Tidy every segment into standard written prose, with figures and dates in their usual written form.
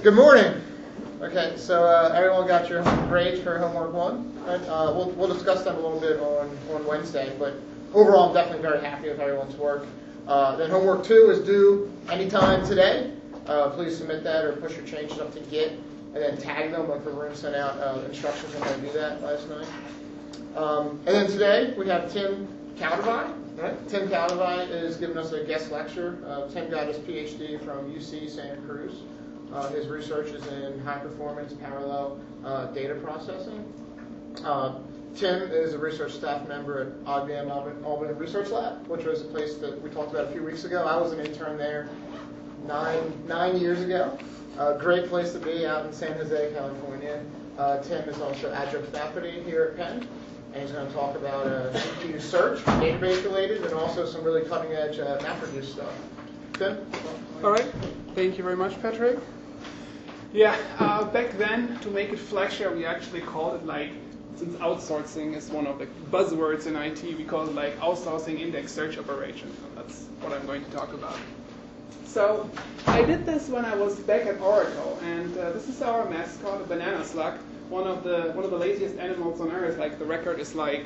Good morning. Okay, so everyone got your grades for homework 1. Right? We'll discuss them a little bit on Wednesday, but overall I'm definitely very happy with everyone's work. Then homework 2 is due anytime today. Please submit that or push your changes up to Git, and then tag them. Like Varun sent out instructions on how to do that last night. And then today we have Tim Caldevai. Right? Tim Caldevai is giving us a guest lecture. Tim got his PhD from UC Santa Cruz. His research is in high-performance parallel data processing. Tim is a research staff member at IBM Albany Research Lab, which was a place that we talked about a few weeks ago. I was an intern there nine years ago. Great place to be out in San Jose, California. Tim is also adjunct faculty here at Penn, and he's going to talk about GPU search, database related, and also some really cutting-edge MapReduce stuff. Tim? All right. Thank you very much, Patrick. Yeah, back then, to make it flashier, we actually called it like, since outsourcing is one of the buzzwords in IT, we call it like outsourcing index search operations. And that's what I'm going to talk about. So I did this when I was back at Oracle, and this is our mascot, a banana slug, one of the laziest animals on Earth. Like the record is like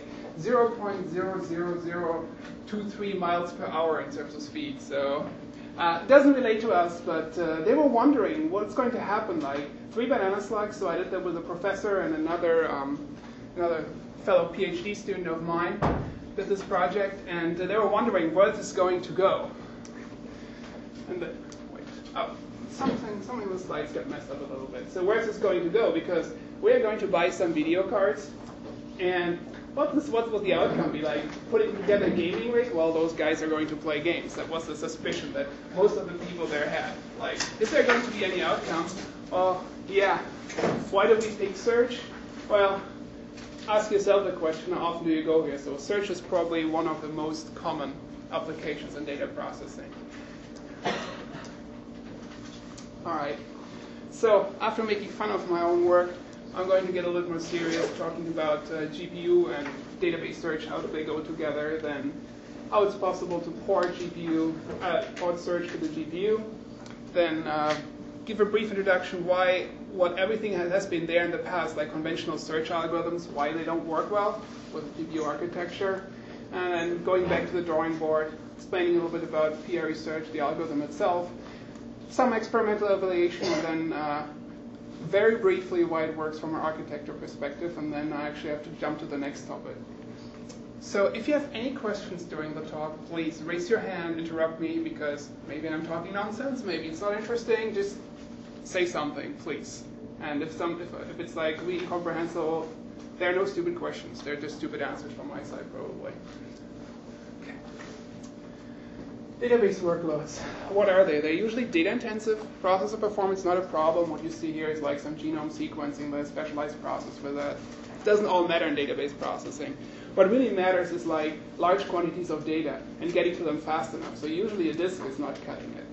0.00023 miles per hour in terms of speed. So it doesn't relate to us, but they were wondering what's going to happen. Like 3 banana slugs, so I did that with a professor and another fellow PhD student of mine did this project, and they were wondering where this is going to go. And something in the slides got messed up a little bit. So where's this going to go? Because we're going to buy some video cards, and what will the outcome be? Like putting together a gaming rig? Well, those guys are going to play games. That was the suspicion that most of the people there had. Like, is there going to be any outcome? Oh, yeah. Why do we pick search? Well, ask yourself the question, how often do you go here? So search is probably one of the most common applications in data processing. All right. So after making fun of my own work, I'm going to get a little more serious, talking about GPU and database search, how do they go together, then how it's possible to port search to the GPU, then give a brief introduction what everything has been there in the past, like conventional search algorithms, why they don't work well with GPU architecture, and then going back to the drawing board, explaining a little bit about PR research, the algorithm itself, some experimental evaluation, and then very briefly why it works from an architecture perspective, and then I actually have to jump to the next topic. So if you have any questions during the talk, please raise your hand, interrupt me, because maybe I'm talking nonsense, maybe it's not interesting, just say something, please. And if it's like really incomprehensible, there are no stupid questions, they're just stupid answers from my side probably. Okay. Database workloads. What are they? They're usually data intensive. Processor performance not a problem. What you see here is like some genome sequencing, but a specialized process for that. It doesn't all matter in database processing. What really matters is like large quantities of data and getting to them fast enough. So usually a disk is not cutting it.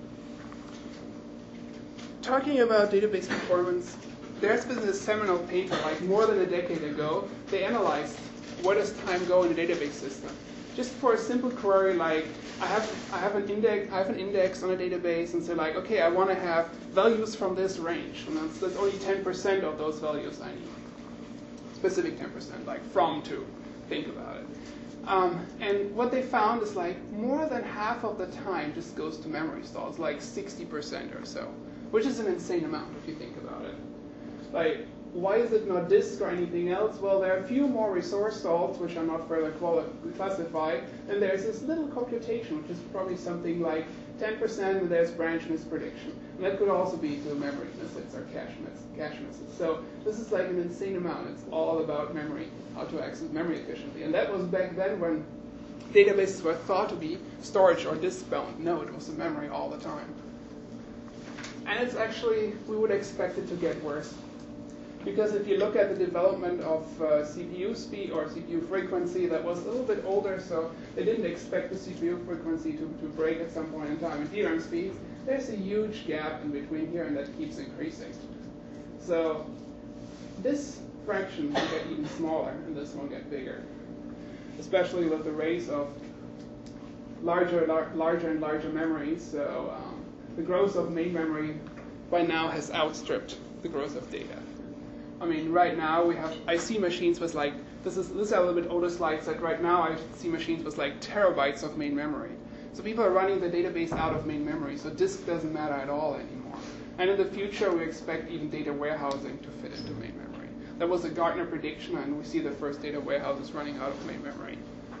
Talking about database performance, there's been this seminal paper like more than a decade ago. They analyzed where does time go in a database system. Just for a simple query like I have an index on a database, and say like, okay, I want to have values from this range, and that's only 10% of those values I need. Specific 10%, like from to. Think about it. And what they found is like more than half of the time just goes to memory stalls, like 60% or so, which is an insane amount if you think about it. Like, why is it not disk or anything else? Well, there are a few more resource stalls, which are not further classified, and there's this little computation, which is probably something like 10%, and there's branch misprediction. And that could also be to memory misses or cache misses. So this is like an insane amount. It's all about memory, how to access memory efficiently. And that was back then when databases were thought to be storage or disk bound. No, it was the memory all the time. And it's actually, we would expect it to get worse. Because if you look at the development of CPU speed or CPU frequency, that was a little bit older, so they didn't expect the CPU frequency to break at some point in time. And DRAM speeds, there's a huge gap in between here, and that keeps increasing. So this fraction will get even smaller, and this one get bigger, especially with the rise of larger and larger memories. So the growth of main memory by now has outstripped the growth of data. I mean, right now I see machines with like, this is a little bit older slides, that right now I see machines with like terabytes of main memory. So people are running the database out of main memory, so disk doesn't matter at all anymore. And in the future, we expect even data warehousing to fit into main memory. That was a Gartner prediction, and we see the first data warehouses running out of main memory.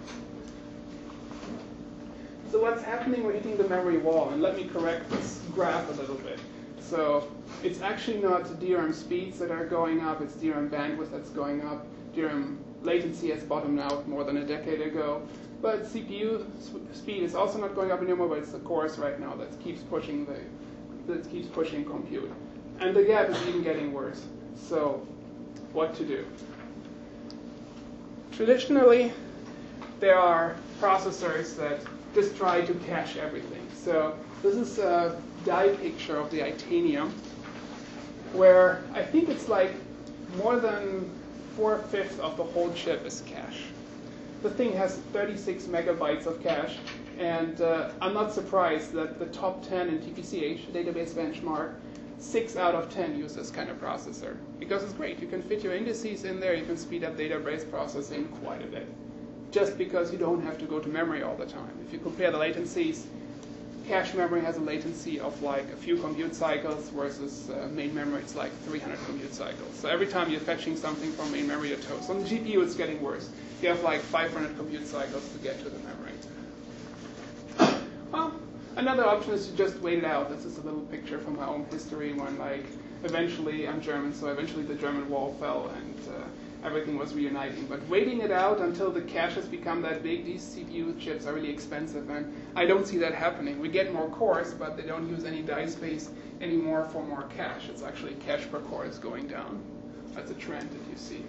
So what's happening? We're hitting the memory wall, and let me correct this graph a little bit. So it's actually not DRAM speeds that are going up, it's DRAM bandwidth that's going up. DRAM latency has bottomed out more than a decade ago. But CPU speed is also not going up anymore, but it's the cores right now that keeps pushing compute. And the gap is even getting worse. So what to do? Traditionally, there are processors that just try to cache everything. So this is a die picture of the Itanium, where I think it's like more than 4/5 of the whole chip is cache. The thing has 36 megabytes of cache, and I'm not surprised that the top 10 in TPCH, database benchmark, 6 out of 10 use this kind of processor. Because it's great, you can fit your indices in there, you can speed up database processing quite a bit. Just because you don't have to go to memory all the time. If you compare the latencies, cache memory has a latency of like a few compute cycles versus main memory, it's like 300 compute cycles. So every time you're fetching something from main memory, you're toast. On the GPU, it's getting worse. You have like 500 compute cycles to get to the memory. Well, another option is to just wait it out. This is a little picture from my own history when like eventually, I'm German, so eventually the German wall fell and everything was reuniting. But waiting it out until the cache has become that big, these CPU chips are really expensive, and I don't see that happening. We get more cores, but they don't use any die space anymore for more cache. It's actually cache per core is going down. That's a trend that you see.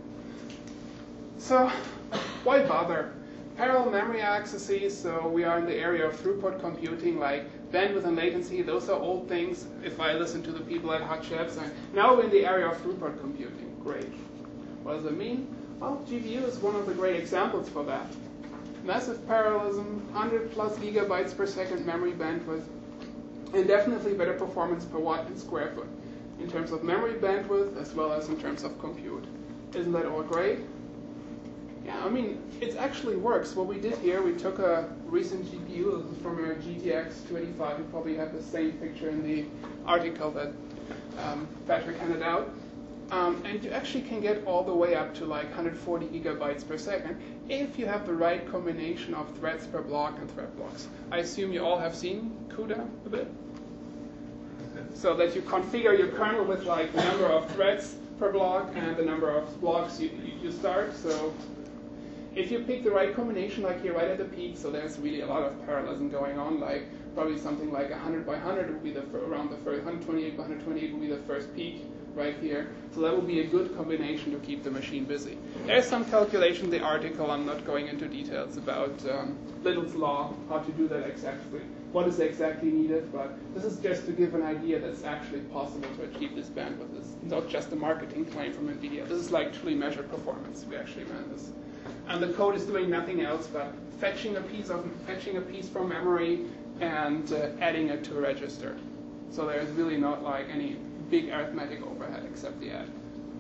So why bother? Parallel memory accesses, so we are in the area of throughput computing, like bandwidth and latency, those are old things if I listen to the people at Hot Chips. And now we're in the area of throughput computing. Great. What does it mean? Well, GPU is one of the great examples for that. Massive parallelism, 100 plus gigabytes per second memory bandwidth, and definitely better performance per watt and square foot in terms of memory bandwidth as well as in terms of compute. Isn't that all great? Yeah, I mean, it actually works. What we did here, we took a recent GPU from a GTX 285. You probably have the same picture in the article that Patrick handed out. And you actually can get all the way up to like 140 gigabytes per second if you have the right combination of threads per block and thread blocks. I assume you all have seen CUDA a bit? So that you configure your kernel with like the number of threads per block and the number of blocks you start. So if you pick the right combination, like here right at the peak, so there's really a lot of parallelism going on, like probably something like 100 by 100 would be around the first, 128 by 128 would be the first peak right here. So that would be a good combination to keep the machine busy. There's some calculation in the article. I'm not going into details about Little's law, how to do that exactly, what is exactly needed, but this is just to give an idea that it's actually possible to achieve this bandwidth. It's not just a marketing claim from NVIDIA. This is like truly measured performance. We actually ran this. And the code is doing nothing else but fetching a piece from memory and adding it to a register. So there's really not like any big arithmetic overhead except the add.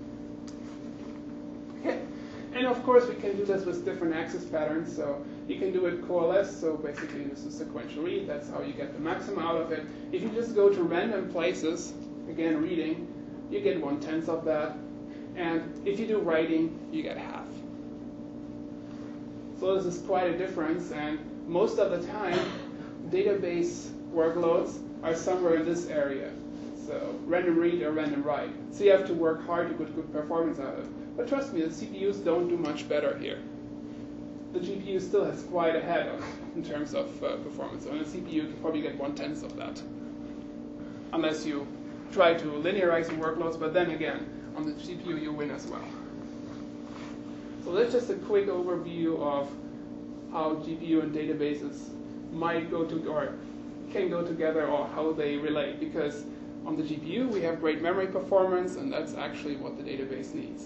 Okay. And of course we can do this with different access patterns. So you can do it coalesce. So basically this is sequential read. That's how you get the maximum out of it. If you just go to random places, again reading, you get 1/10 of that. And if you do writing, you get half. So this is quite a difference, and most of the time, database workloads are somewhere in this area. So random read or random write. So you have to work hard to get good performance out of it. But trust me, the CPUs don't do much better here. The GPU still has quite ahead in terms of performance. On a CPU, you can probably get 1/10 of that. Unless you try to linearize your workloads, but then again, on the CPU, you win as well. So that's just a quick overview of how GPU and databases might go to, or can go together, or how they relate. Because on the GPU, we have great memory performance, and that's actually what the database needs.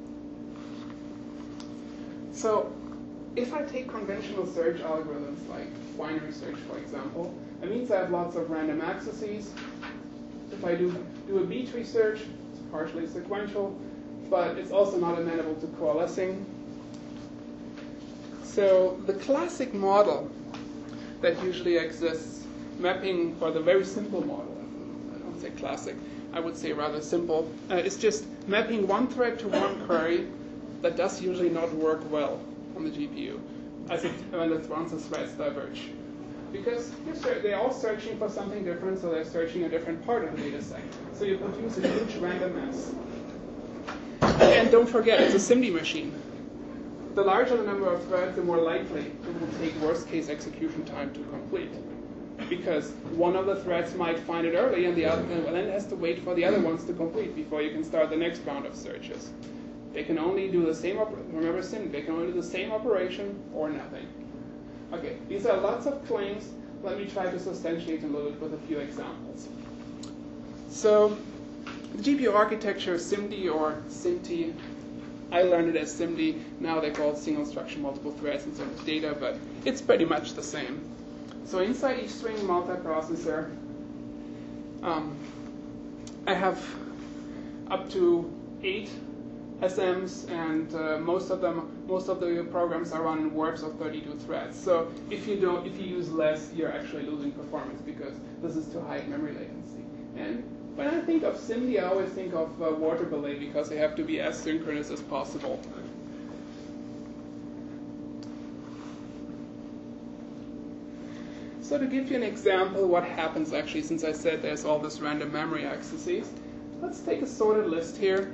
So if I take conventional search algorithms, like binary search, for example, it means I have lots of random accesses. If I do a B-tree search, it's partially sequential, but it's also not amenable to coalescing. So the classic model that usually exists, mapping for the very simple model, I don't say classic, I would say rather simple, is just mapping one thread to one query that does usually not work well on the GPU when the threads diverge. Because they're all searching for something different, so they're searching a different part of the data set. So you produce a huge random mess. And don't forget, it's a SIMD machine. The larger the number of threads, the more likely it will take worst case execution time to complete. Because one of the threads might find it early, and then it has to wait for the other ones to complete before you can start the next round of searches. They can only do the same, remember SIMD, they can only do the same operation or nothing. Okay, these are lots of claims. Let me try to substantiate a little bit with a few examples. So, the GPU architecture is SIMD or SIMT. I learned it as SIMD. Now they call it single instruction multiple threads instead of data, but it's pretty much the same. So inside each string multiprocessor, I have up to 8 SMs, and most of the programs are run in warps of 32 threads. So if you use less, you're actually losing performance because this is too high memory latency. And when I think of SIMD, I always think of water ballet because they have to be as synchronous as possible. So to give you an example, what happens actually, since I said there's all this random memory accesses, let's take a sorted list here.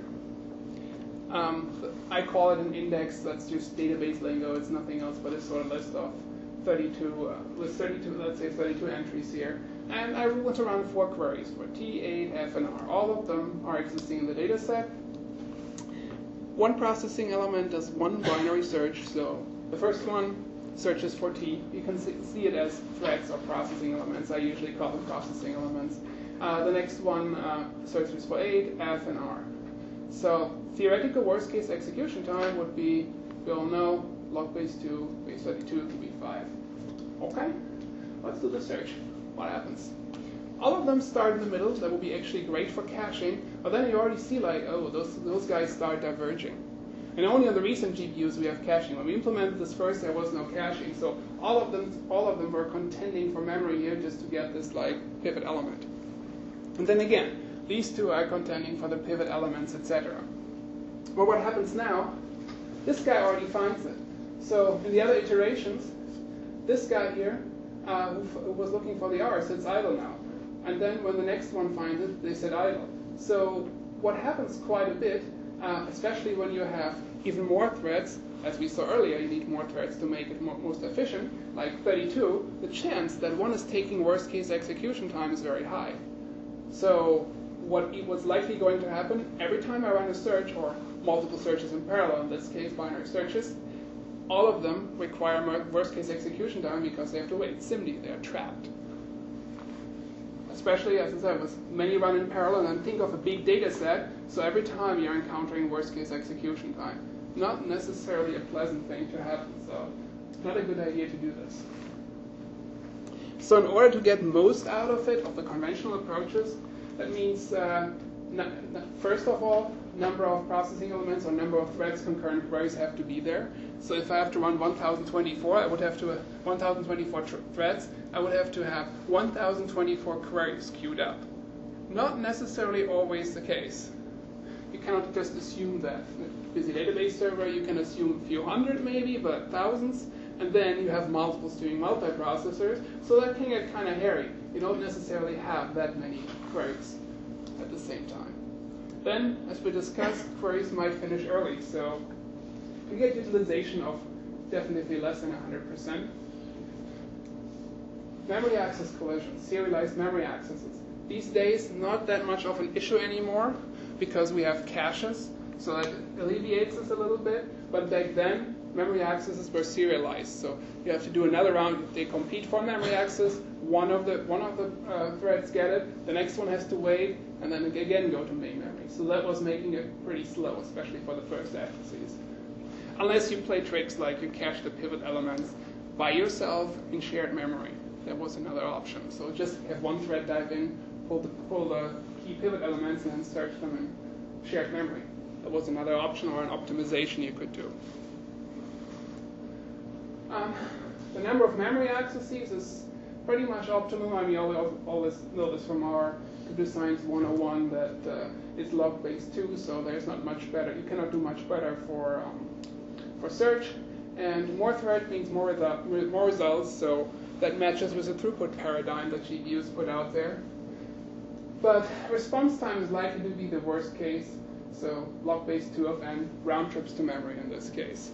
I call it an index. That's just database lingo. It's nothing else but a sorted list of 32, let's say 32 entries here. And I want to run 4 queries for T, 8, F, and R. All of them are existing in the data set. One processing element does one binary search. So the first one searches for T. You can see it as threads or processing elements. I usually call them processing elements. The next one searches for 8, F, and R. So theoretical worst case execution time would be, we all know, log base 2, base 32 could be 5. Okay, let's do the search. What happens? All of them start in the middle. That would be actually great for caching. But then you already see like, oh, those guys start diverging. And only on the recent GPUs we have caching. When we implemented this first, there was no caching. So all of them were contending for memory here just to get this like pivot element. And then again, these two are contending for the pivot elements, etc. Well, what happens now? This guy already finds it. So in the other iterations, this guy here, who was looking for the R, sits idle now. And then when the next one finds it, they sit idle. So what happens quite a bit, especially when you have even more threads, as we saw earlier, you need more threads to make it most efficient, like 32, the chance that one is taking worst case execution time is very high. So what's likely going to happen, every time I run a search, or multiple searches in parallel, in this case binary searches, all of them require worst case execution time because they have to wait. SIMD, they're trapped. Especially, as I said, with many run in parallel, and think of a big data set, so every time you're encountering worst case execution time. Not necessarily a pleasant thing to happen, so not a good idea to do this. So in order to get most out of it, of the conventional approaches, that means, first of all, number of processing elements or number of threads concurrent queries have to be there. So if I have to run 1024, I would have to 1024 threads. I would have to have 1024 queries queued up. Not necessarily always the case. You cannot just assume that. Busy database server, you can assume a few hundred maybe, but thousands. And then you have multiple streaming multiprocessors, so that can get kind of hairy. You don't necessarily have that many queries at the same time. Then, as we discussed, queries might finish early, so you get utilization of definitely less than 100%. Memory access collisions, serialized memory accesses. These days, not that much of an issue anymore because we have caches, so that alleviates this a little bit. But back then, memory accesses were serialized, so you have to do another round. If they compete for memory access, one of the threads get it, the next one has to wait, and then again go to main memory. So that was making it pretty slow, especially for the first accesses. Unless you play tricks like you cache the pivot elements by yourself in shared memory. That was another option. So just have one thread dive in, pull the key pivot elements and then search them in shared memory. That was another option or an optimization you could do. The number of memory accesses is pretty much optimal. I mean, we always know this from our computer science 101 that it's log base 2, so there's not much better. You cannot do much better for search. And more thread means more results, so that matches with the throughput paradigm that GPUs put out there. But response time is likely to be the worst case, so log base 2 of n, round trips to memory in this case.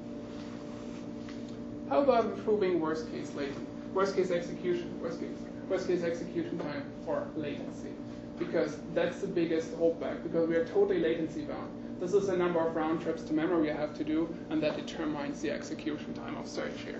How about improving worst case execution time or latency? Because that's the biggest holdback, because we are totally latency bound. This is the number of round trips to memory we have to do, and that determines the execution time of search here.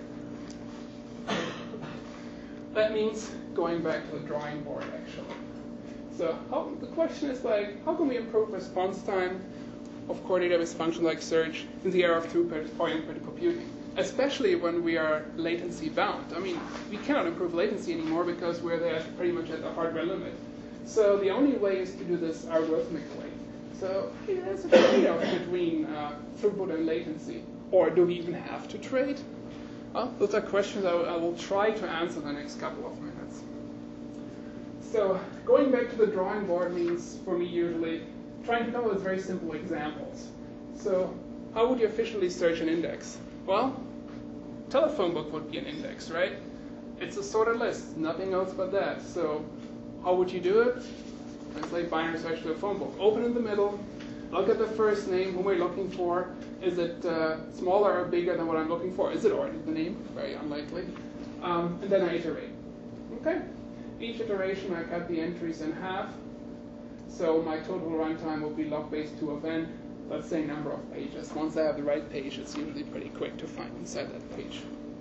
That means going back to the drawing board, actually. So the question is how can we improve response time of core database functions like search in the era of throughput-oriented computing? Especially when we are latency bound. I mean, we cannot improve latency anymore because we're there pretty much at the hardware limit. So the only way is to do this algorithmically. So there's a trade-off between throughput and latency. Or do we even have to trade? Well, those are questions I will try to answer in the next couple of minutes. So going back to the drawing board means, for me usually, trying to come up with very simple examples. So how would you efficiently search an index? Well, telephone book would be an index, right? It's a sorted list, nothing else but that. So how would you do it? Translate binary search to a phone book. Open in the middle, look at the first name, who we're looking for. Is it smaller or bigger than what I'm looking for? Is it already the name? Very unlikely. And then I iterate. Okay? Each iteration I cut the entries in half. So my total runtime will be log base 2 of n. Let's say number of pages. Once I have the right page, it's usually pretty quick to find inside that page.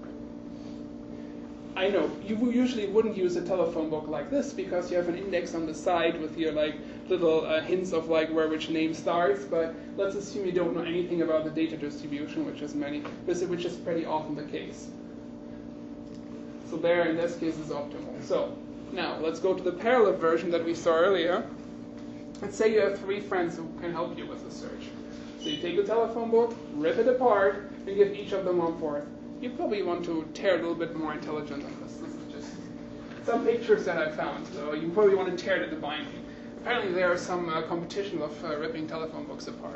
I know, you usually wouldn't use a telephone book like this because you have an index on the side with your little hints of where which name starts, but let's assume you don't know anything about the data distribution, which is pretty often the case. So there, in this case, is optimal. So now, let's go to the parallel version that we saw earlier. Let's say you have 3 friends who can help you with the search. So you take the telephone book, rip it apart, and give each of them 1/4. You probably want to tear a little bit more intelligent on this. This is just some pictures that I found. So you probably want to tear it at the binding. Apparently there are some competition of ripping telephone books apart.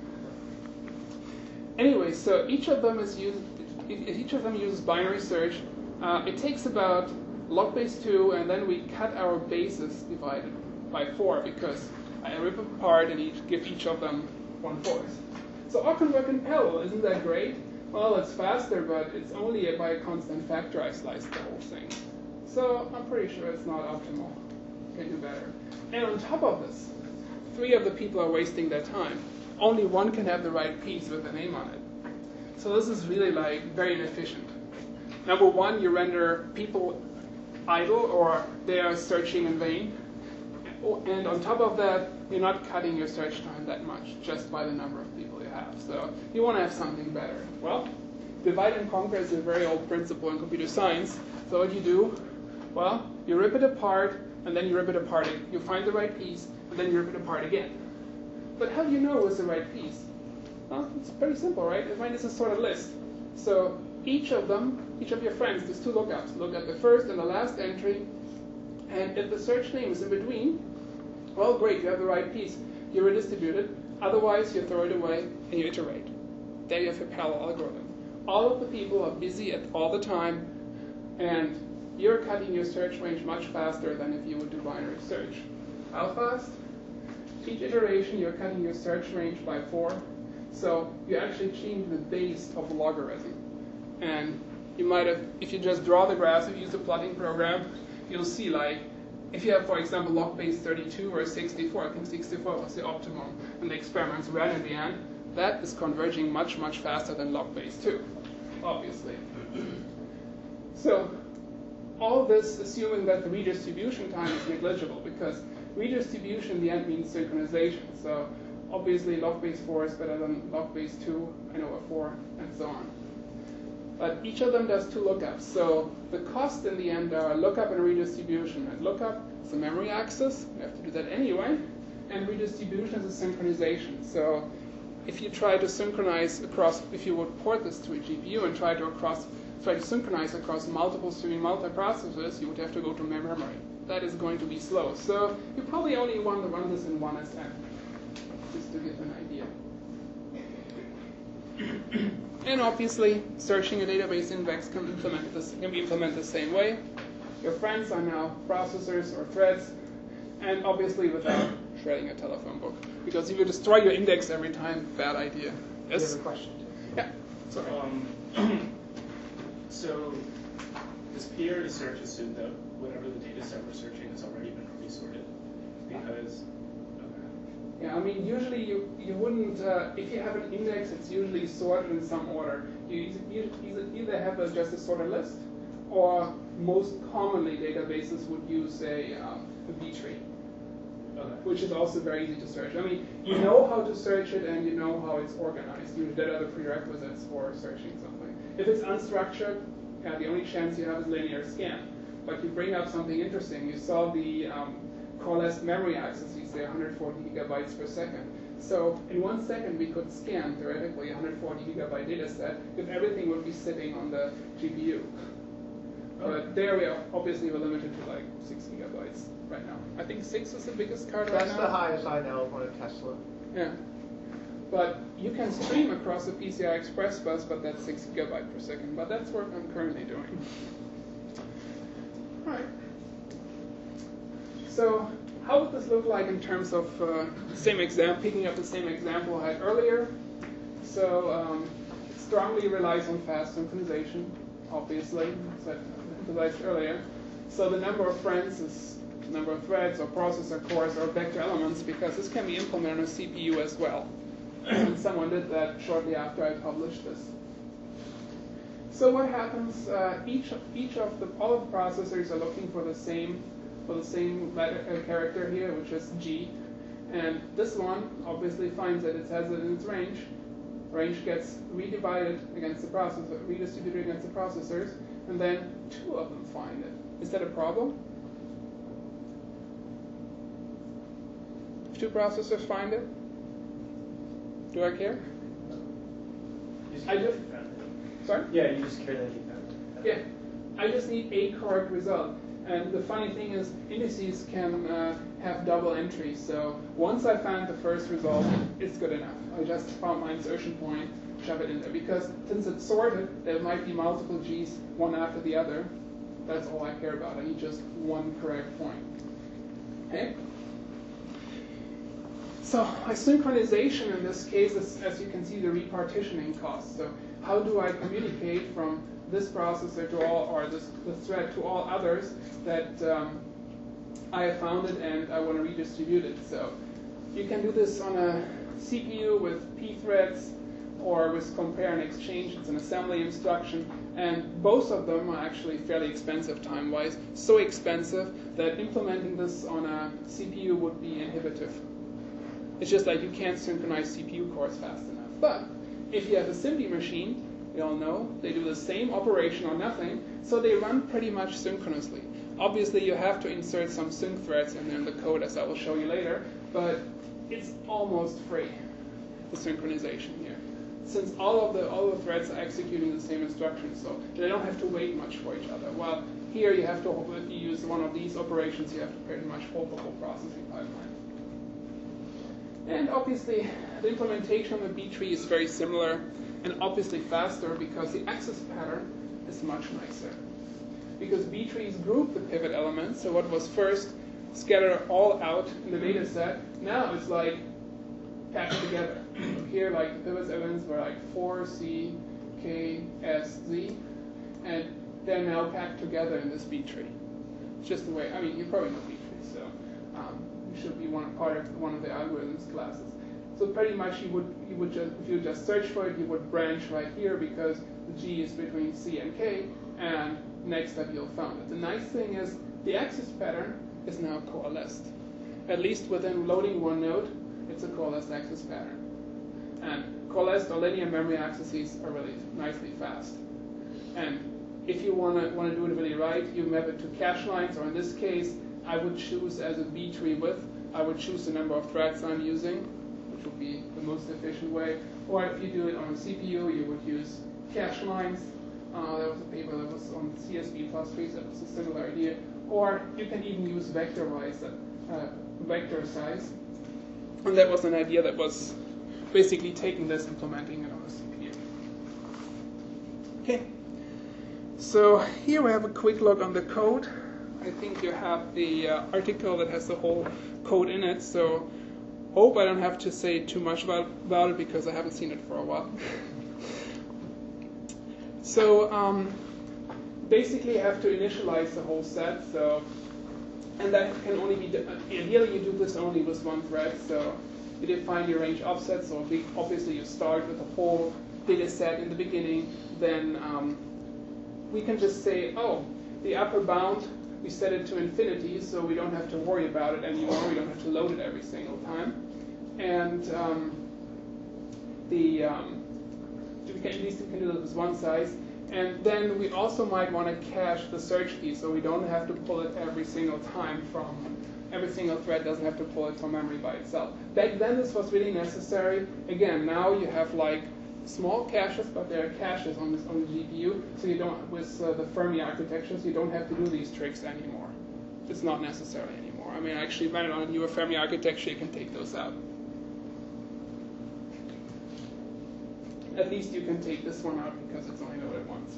Anyway, so each of them uses binary search. It takes about log base 2, and then we cut our bases divided by 4 because I rip it apart and give each of them 1/4. So all can work in parallel. Isn't that great? Well, it's faster, but it's only by a constant factor I sliced the whole thing. So I'm pretty sure it's not optimal. Can do better. And on top of this, 3 of the people are wasting their time. Only 1 can have the right piece with the name on it. So this is really very inefficient. Number 1, you render people idle or they are searching in vain. And on top of that, you're not cutting your search time that much just by the number of people you have. So you want to have something better. Well, divide and conquer is a very old principle in computer science. So what you do, well, you rip it apart, and then you rip it apart. You find the right piece, and then you rip it apart again. But how do you know it's the right piece? Well, it's pretty simple, right? I find this a sorted list. So each of your friends, there's 2 lookups. Look at the first and the last entry, and if the search name is in between, well, great, you have the right piece. You redistribute it. Otherwise, you throw it away and you iterate. There you have a parallel algorithm. All of the people are busy all the time, and you're cutting your search range much faster than if you would do binary search. How fast? Each iteration, you're cutting your search range by 4. So you actually change the base of the logarithm. And you might have, if you just draw the graphs, if you use a plotting program, you'll see if you have, for example, log base 32 or 64, I think 64 was the optimum, and the experiments ran in the end, that is converging much, much faster than log base 2, obviously. So all this assuming that the redistribution time is negligible, because redistribution in the end means synchronization. So obviously log base 4 is better than log base 2, ANOVA 4, and so on. But each of them does 2 lookups. So the cost in the end are lookup and redistribution. And lookup is the memory access. You have to do that anyway. And redistribution is a synchronization. So if you try to synchronize across, if you would port this to a GPU and try to synchronize across multiple streaming multiprocessors, you would have to go to memory. That is going to be slow. So you probably only want to run this in OneSM, just to give an idea. And obviously, searching a database index can be implemented the same way. Your friends are now processors or threads, and obviously without shredding a telephone book. Because if you destroy your index every time, bad idea. Yes? You have a question? Yeah. So, so does peer search assume that whatever the data set we're searching has already been pre-sorted? Because, okay. Yeah, I mean, usually you wouldn't, if you have an index, it's usually sorted in some order. You either have just a sorted list, or most commonly databases would use a B tree. Okay. Which is also very easy to search. I mean, you know how to search it and you know how it's organized. That are the prerequisites for searching something. If it's unstructured, the only chance you have is linear scan. But you bring up something interesting. You saw the coalesced memory accesses, they're 140 gigabytes per second. So in 1 second we could scan, theoretically, a 140 gigabyte data set if everything would be sitting on the GPU. But there we are, obviously we're limited to like 6 gigabytes right now. I think 6 is the biggest card right now. That's the highest I know of on a Tesla. Yeah. But you can stream across the PCI Express bus, but that's 6 gigabytes per second. But that's what I'm currently doing. All right. So how would this look like in terms of picking up the same example I had earlier? So it strongly relies on fast synchronization, obviously, as I emphasized earlier. So the number of friends is the number of threads or processor cores or vector elements, because this can be implemented on a CPU as well. And someone did that shortly after I published this. So what happens? All of the processors are looking for the same character here, which is G, and this one obviously finds that it has it in its range. Range gets redivided against the processor, redistributed against the processors, and then 2 of them find it. Is that a problem? If 2 processors find it, do I care? I just. Sorry? Yeah, you just care that you found it. Yeah, I just need a correct result. And the funny thing is, indices can have double entries. So once I found the first result, it's good enough. I just found my insertion point, shove it in there. Because since it's sorted, there might be multiple G's, one after the other. That's all I care about. I need just one correct point. Okay? So my synchronization in this case is, as you can see, the repartitioning cost. So how do I communicate from this processor to all, or this thread to all others that I have found it and I want to redistribute it? So you can do this on a CPU with P threads or with compare and exchange. It's an assembly instruction, and both of them are actually fairly expensive time-wise. So expensive that implementing this on a CPU would be inhibitive. It's just like you can't synchronize CPU cores fast enough. But if you have a SIMD machine, we all know they do the same operation or nothing, so they run pretty much synchronously. Obviously, you have to insert some sync threads in the code, as I will show you later, but it's almost free, the synchronization here, since all of the threads are executing the same instructions, so they don't have to wait much for each other. While here, you have to, if you use one of these operations, you have to pretty much hold the whole processing pipeline. And obviously, the implementation of the B tree is very similar and obviously faster because the access pattern is much nicer. Because B trees group the pivot elements, so what was first scattered all out in the data set, now it's like packed together. So here, like the pivot elements were like 4, C, K, S, Z, and they're now packed together in this B tree. It's just the way, I mean, you probably know B trees, so it should be part of one of the algorithms classes. So pretty much you would just, if you just search for it, you would branch right here because the G is between C and K, and next up you'll find it. The nice thing is the access pattern is now coalesced. At least within loading one node, it's a coalesced access pattern. And coalesced or linear memory accesses are really nicely fast. And if you want to do it really right, you map it to cache lines, or in this case, I would choose as a B tree width, I would choose the number of threads I'm using, which would be the most efficient way. Or if you do it on a CPU, you would use cache lines. There was a paper that was on CSV plus trees that was a similar idea. Or you can even use vector size. And that was an idea that was basically taking this, implementing it on a CPU. Okay. So here we have a quick look on the code. I think you have the article that has the whole code in it, so hope I don't have to say too much about it because I haven't seen it for a while. So basically you have to initialize the whole set, and that can only be done, ideally you do this only with one thread, so you define your range offset, so obviously you start with a whole data set in the beginning, then we can just say, oh, the upper bound, we set it to infinity, so we don't have to worry about it anymore. We don't have to load it every single time. And at least we can do it with one size. And then we also might want to cache the search key, so we don't have to pull it every single time from, every single thread doesn't have to pull it from memory by itself. Back then this was really necessary. Again, now you have like small caches, but there are caches on the GPU, so you don't, with the Fermi architectures, you don't have to do these tricks anymore. It's not necessary anymore. I mean, actually, when it on a newer Fermi architecture, you can take those out. At least you can take this one out because it's only loaded once.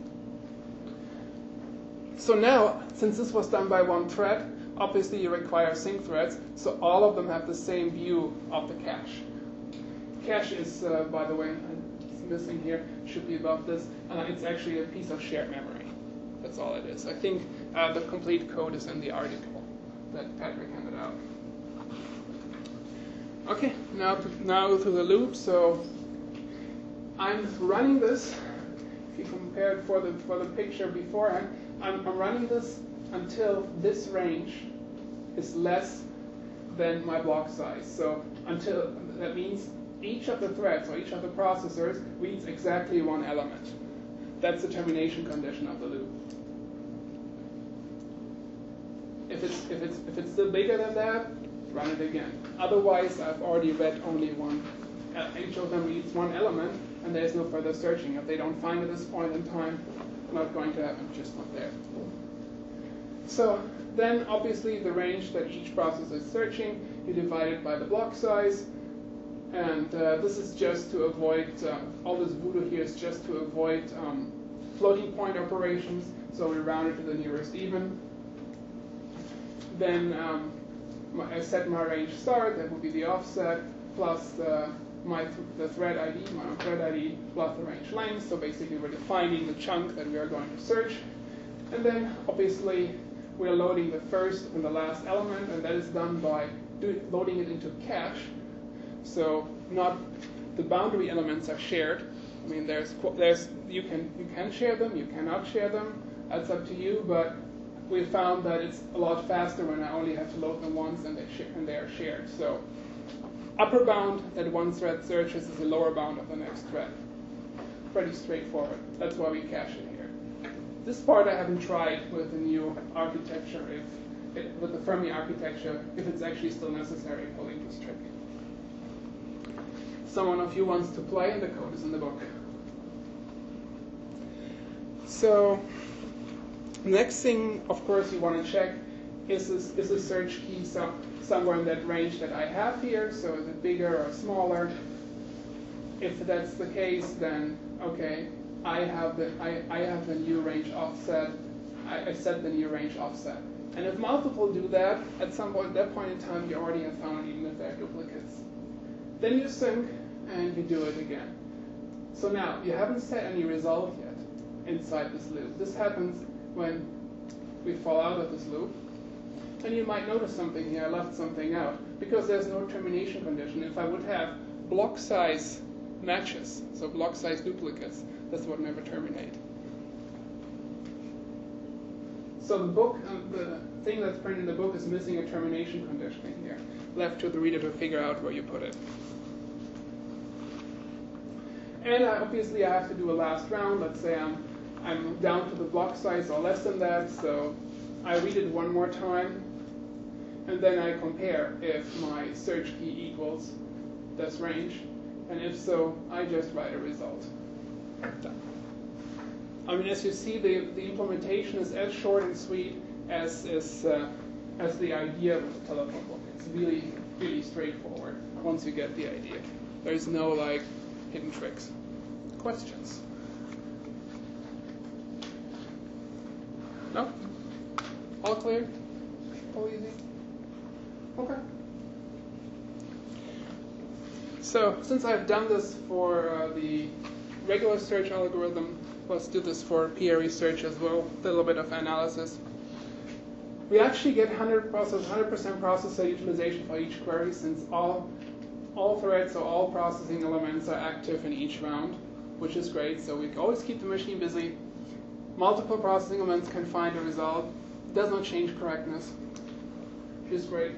So now, since this was done by one thread, obviously you require sync threads, so all of them have the same view of the cache. Cache is, by the way, it's missing here, should be above this. It's actually a piece of shared memory. That's all it is. I think the complete code is in the article that Patrick handed out. Okay, now to the loop. So I'm running this. If you compare it for the picture beforehand, I'm running this until this range is less than my block size. So until that means each of the threads or each of the processors reads exactly one element. That's the termination condition of the loop. If it's still bigger than that, run it again. Otherwise, I've already read only one. Each of them reads one element, and there's no further searching. If they don't find at this point in time, not going to happen, just not there. So then, obviously, the range that each processor is searching, you divide it by the block size. And this is just to avoid, all this voodoo here is just to avoid floating point operations, so we round it to the nearest even. Then I set my range start, that would be the offset, plus the thread ID, my own thread ID, plus the range length, so basically we're defining the chunk that we are going to search. And then, obviously, we're loading the first and the last element, and that is done by loading it into cache. So not the boundary elements are shared. I mean, you can share them, you cannot share them. That's up to you. But we found that it's a lot faster when I only have to load them once and they are shared. So upper bound that one thread searches is the lower bound of the next thread. Pretty straightforward. That's why we cache it here. This part I haven't tried with the new architecture, with the Fermi architecture, if it's actually still necessary pulling this trick. Someone of you wants to play, and the code is in the book. So, next thing, of course, you want to check is the search key somewhere in that range that I have here. So, is it bigger or smaller? If that's the case, then okay, I have the new range offset. I set the new range offset. And if multiple do that, at some point, at that point in time, you already have found even if they're duplicates. Then you sync, and you do it again. So now, you haven't set any result yet inside this loop. This happens when we fall out of this loop. And you might notice something here, I left something out, because there's no termination condition. If I would have block size matches, so block size duplicates, this would never terminate. So the book, the thing that's printed in the book is missing a termination condition in here. Left to the reader to figure out where you put it. And obviously I have to do a last round. Let's say I'm down to the block size or less than that, so I read it one more time. and then I compare if my search key equals this range, and if so, I just write a result. Done. I mean, as you see, the implementation is as short and sweet as the idea of the telephone book. It's really, really straightforward once you get the idea. There's no like hidden tricks. Questions? No? All clear? All easy? Okay. So since I've done this for the regular search algorithm, let's do this for PRE search as well, a little bit of analysis. We actually get 100% processor utilization for each query, since all threads or all processing elements are active in each round, which is great. So we can always keep the machine busy. Multiple processing elements can find a result. It does not change correctness, which is great.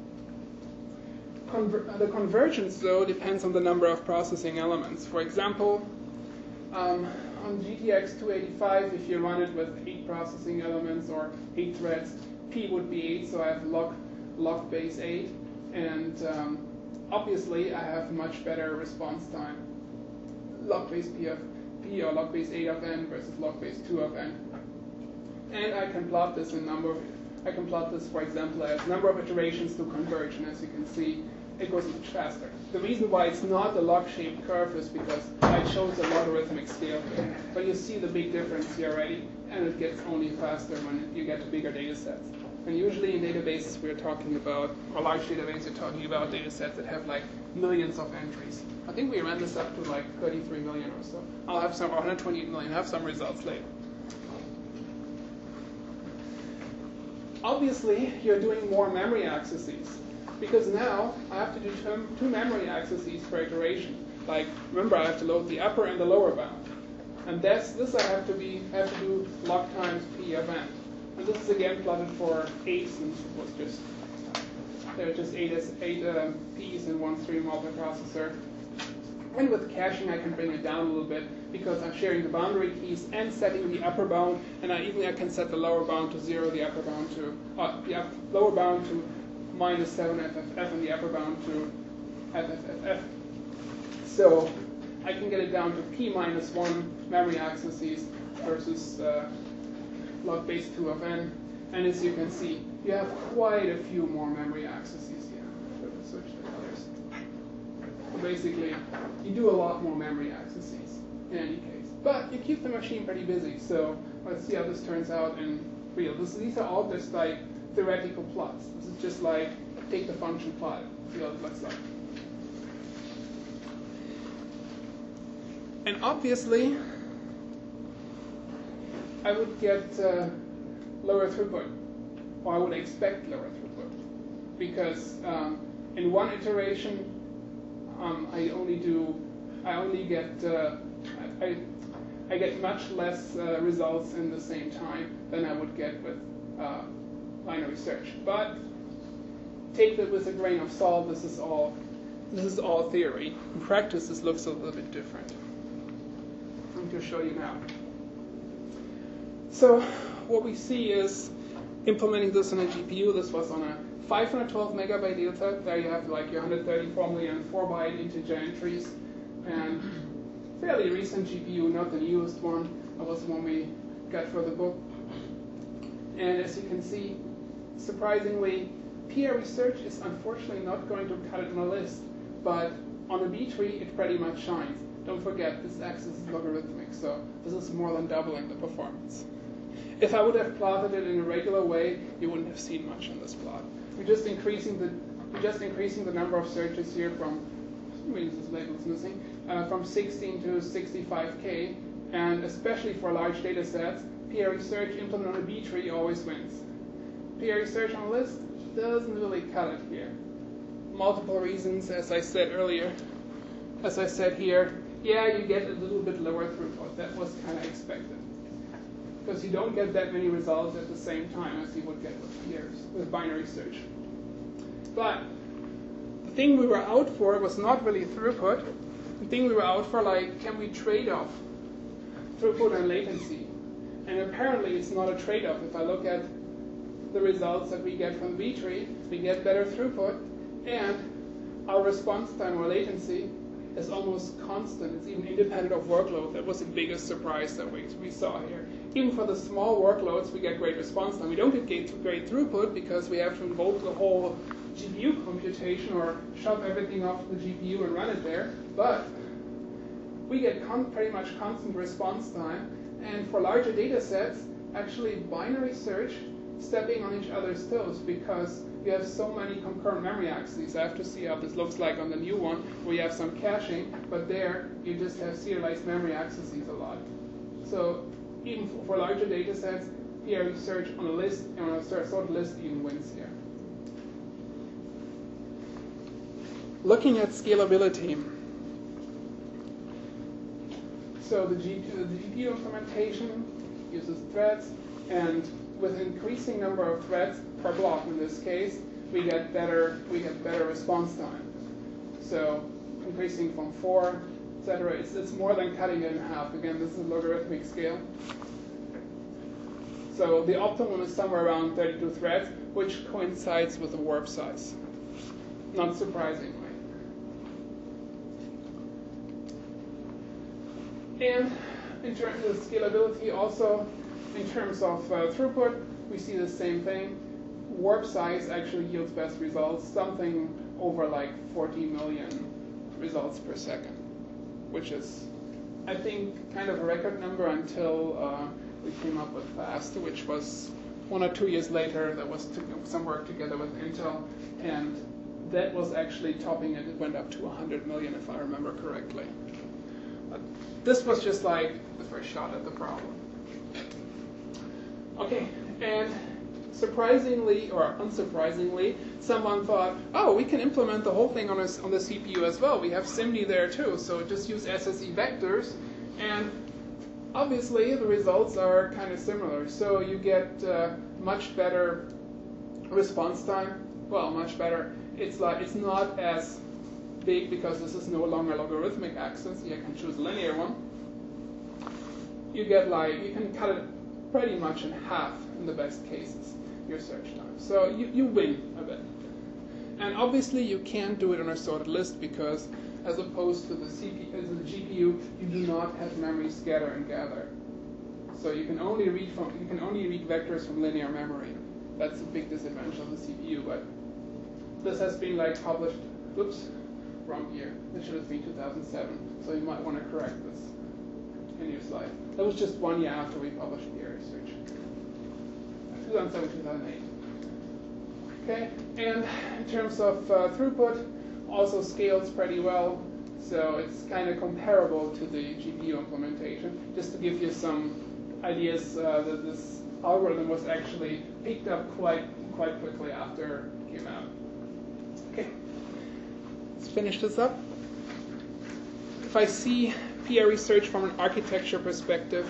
The convergence, though, depends on the number of processing elements. For example, on GTX 285, if you run it with 8 processing elements or 8 threads, P would be 8, so I have log base 8, and obviously I have much better response time. Log base P of P or log base 8 of n versus log base 2 of n. And I can plot this for example, as number of iterations to converge, and as you can see, it goes much faster. The reason why it's not a log-shaped curve is because I chose a logarithmic scale here. But you see the big difference here already, and it gets only faster when you get to bigger data sets. And usually in databases we're talking about, or large databases, you're talking about data sets that have like millions of entries. I think we ran this up to like 33 million or so. I'll have some, or 128 million, I'll have some results later. Obviously, you're doing more memory accesses, because now I have to do 2 memory accesses per iteration. Like, remember, I have to load the upper and the lower bound. And this I have to do log times P of n. And this is again plotted for 8, since it was just, there are just 8 P's in one stream multiprocessor. And with caching, I can bring it down a little bit, because I'm sharing the boundary keys and setting the upper bound, and I can set the lower bound to 0, the upper bound to lower bound to minus 7 FFF, and the upper bound to FFFF. So I can get it down to P minus 1 memory accesses versus log base 2 of n. And as you can see, you have quite a few more memory accesses here. Switch the colors. So basically, you do a lot more memory accesses in any case. But you keep the machine pretty busy, so let's see how this turns out in real. These are all just like theoretical plots. This is just like, take the function plot, see how it looks like. And obviously, I would get lower throughput, or I would expect lower throughput, because in one iteration, I get much less results in the same time than I would get with binary search. But take that with a grain of salt. This is all theory. In practice, this looks a little bit different. I'm going to show you now. So what we see is implementing this on a GPU. This was on a 512 megabyte data set. There you have like your 134 million 4-byte integer entries, and fairly recent GPU, not the newest one. That was the one we got for the book. And as you can see, surprisingly, PRE search is unfortunately not going to cut it on a list, but on a B tree it pretty much shines. Don't forget, this axis is logarithmic, so this is more than doubling the performance. If I would have plotted it in a regular way, you wouldn't have seen much in this plot. We're just increasing the number of searches here from, this label is missing, from 16 to 65K, and especially for large data sets, PRE search implemented on a B tree always wins. PRE search on a list doesn't really cut it here. Multiple reasons, as I said earlier. As I said here, yeah, you get a little bit lower throughput. That was kind of expected, because you don't get that many results at the same time as you would get with binary search. But the thing we were out for was not really throughput. The thing we were out for, like, can we trade off throughput and latency? And apparently it's not a trade-off. If I look at the results that we get from V-tree. We get better throughput, and our response time or latency is almost constant. It's even independent of workload. That was the biggest surprise that we saw here. Even for the small workloads, we get great response time. We don't get great throughput because we have to invoke the whole GPU computation or shove everything off the GPU and run it there. But we get pretty much constant response time. And for larger data sets, actually binary search stepping on each other's toes because you have so many concurrent memory accesses. I have to see how this looks like on the new one, where you have some caching, but there you just have serialized memory accesses a lot. So even for larger data sets, PRE search on a list, and on a sorted list even wins here. Looking at scalability. So the GPU implementation uses threads, and with increasing number of threads per block in this case, we get better response time. So increasing from 4, etc. It's more than cutting it in half. Again, this is a logarithmic scale. So the optimum is somewhere around 32 threads, which coincides with the warp size. Not surprisingly. And in terms of scalability, also in terms of throughput, we see the same thing. Warp size actually yields best results, something over like 40 million results per second, which is, I think, kind of a record number until we came up with FAST, which was 1 or 2 years later. That was some work together with Intel, and that was actually topping it. It went up to 100 million, if I remember correctly. This was just like the first shot at the problem. Okay, and surprisingly or unsurprisingly, someone thought, oh, we can implement the whole thing on the CPU as well. We have SIMD there too, so just use SSE vectors. And obviously, the results are kind of similar. So you get much better response time. Well, much better. It's not as big because this is no longer logarithmic axis. You can choose a linear one. You can cut it pretty much in half in the best cases, your search time. So you win a bit. And obviously you can't do it on a sorted list because as opposed to the GPU, you do not have memory scatter and gather. So you can only read vectors from linear memory. That's a big disadvantage of the CPU, but this has been published, oops, wrong year. It should have been 2007. So you might want to correct this in your slide. That was just 1 year after we published the research. 2007, 2008. Okay, and in terms of throughput, also scales pretty well. So it's kind of comparable to the GPU implementation. Just to give you some ideas, that this algorithm was actually picked up quite quickly after it came out. Okay, let's finish this up. If I see PR research from an architecture perspective,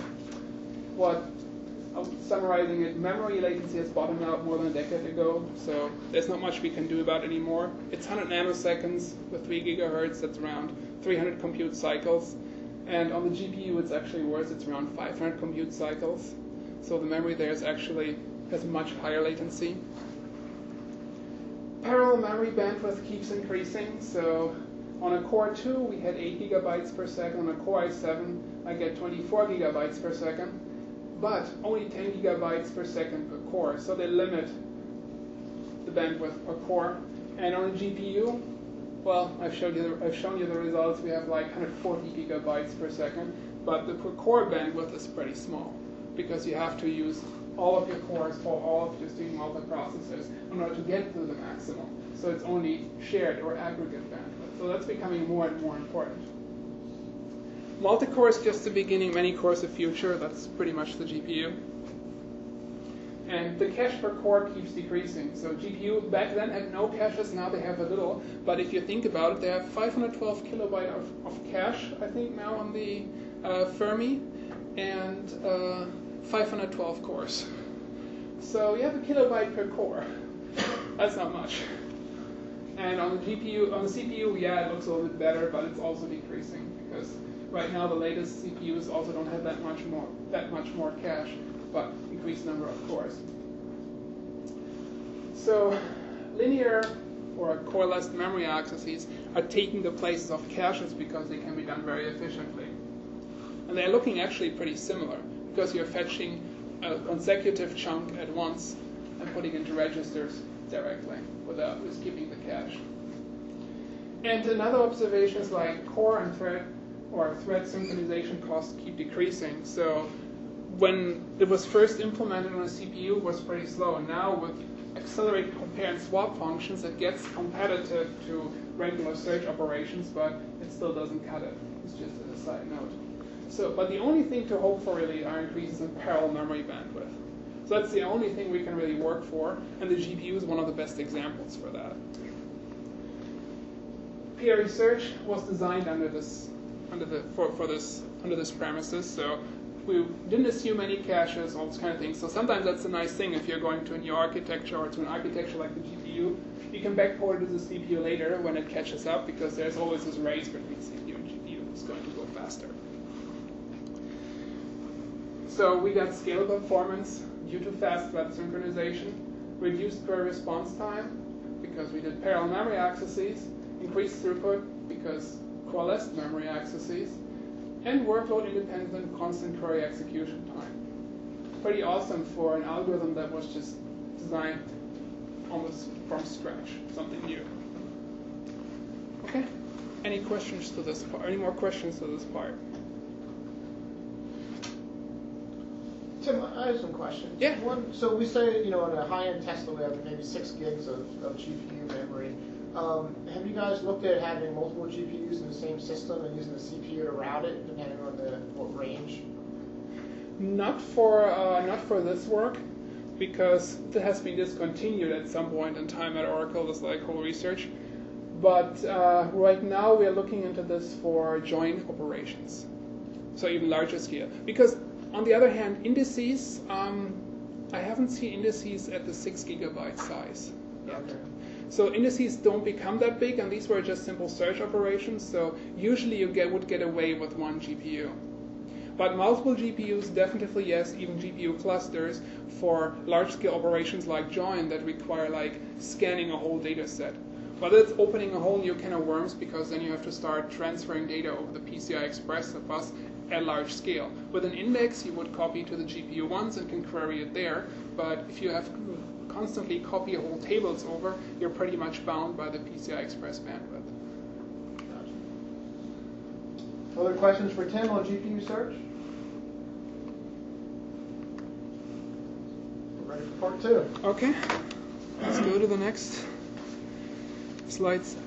summarizing it, memory latency has bottomed out more than a decade ago, so there's not much we can do about it anymore. It's 100 nanoseconds with 3 gigahertz, that's around 300 compute cycles. And on the GPU, it's actually worse, it's around 500 compute cycles. So the memory there has much higher latency. Parallel memory bandwidth keeps increasing, so on a Core 2, we had 8 gigabytes per second. On a Core i7, I get 24 gigabytes per second, but only 10 gigabytes per second per core. So they limit the bandwidth per core. And on a GPU, well, I've shown you the results. We have 140 gigabytes per second, but the per core bandwidth is pretty small because you have to use all of your cores for all of your stream multiprocessors in order to get to the maximum. So it's only shared or aggregate bandwidth. So that's becoming more and more important. Multi-core is just the beginning, many cores the future. That's pretty much the GPU. And the cache per core keeps decreasing. So GPU back then had no caches, now they have a little. But if you think about it, they have 512 kilobyte of cache, I think, now on the Fermi, and 512 cores. So you have a kilobyte per core. That's not much. And on the CPU, yeah, it looks a little bit better, but it's also decreasing because right now the latest CPUs also don't have that much more cache, but increased number of cores. So linear or coalesced memory accesses are taking the places of caches because they can be done very efficiently. And they're looking actually pretty similar because you're fetching a consecutive chunk at once and putting into registers directly without just keeping the cache. And another observation is like core and thread synchronization costs keep decreasing. So when it was first implemented on a CPU, it was pretty slow. And now with accelerate, compare, and swap functions, it gets competitive to regular search operations, but it still doesn't cut it. It's just a side note. So, but the only thing to hope for really are increases in parallel memory bandwidth. So that's the only thing we can really work for, and the GPU is one of the best examples for that. PRE search was designed under this premises, so we didn't assume any caches, all this kind of thing. So sometimes that's a nice thing if you're going to a new architecture or to an architecture like the GPU. You can backport to the CPU later when it catches up because there's always this race between CPU and GPU. It's going to go faster. So we got scalable performance due to fast thread synchronization, reduced query response time because we did parallel memory accesses, increased throughput because coalesced memory accesses, and workload-independent constant query execution time. Pretty awesome for an algorithm that was just designed almost from scratch, something new. Okay, any questions to this part? Any more questions to this part? Tim, I have some questions. Yeah. One, so we say, on a high-end Tesla we have maybe 6 gigs of GPU memory. Have you guys looked at having multiple GPUs in the same system and using the CPU to route it, depending on what range? Not for this work, because it has been discontinued at some point in time at Oracle, this like whole research. But right now we are looking into this for joint operations, so even larger scale. Because on the other hand, indices, I haven't seen indices at the 6 gigabyte size yet. Okay. So indices don't become that big, and these were just simple search operations. So usually you would get away with one GPU. But multiple GPUs, definitely yes, even GPU clusters for large-scale operations like join that require like scanning a whole data set. But it's opening a whole new can of worms because then you have to start transferring data over the PCI Express bus at large scale. With an index, you would copy to the GPU once and can query it there. But if you have to constantly copy whole tables over, you're pretty much bound by the PCI Express bandwidth. Gotcha. Other questions for Tim on GPU search? We're ready for part 2. Okay, let's go to the next slides.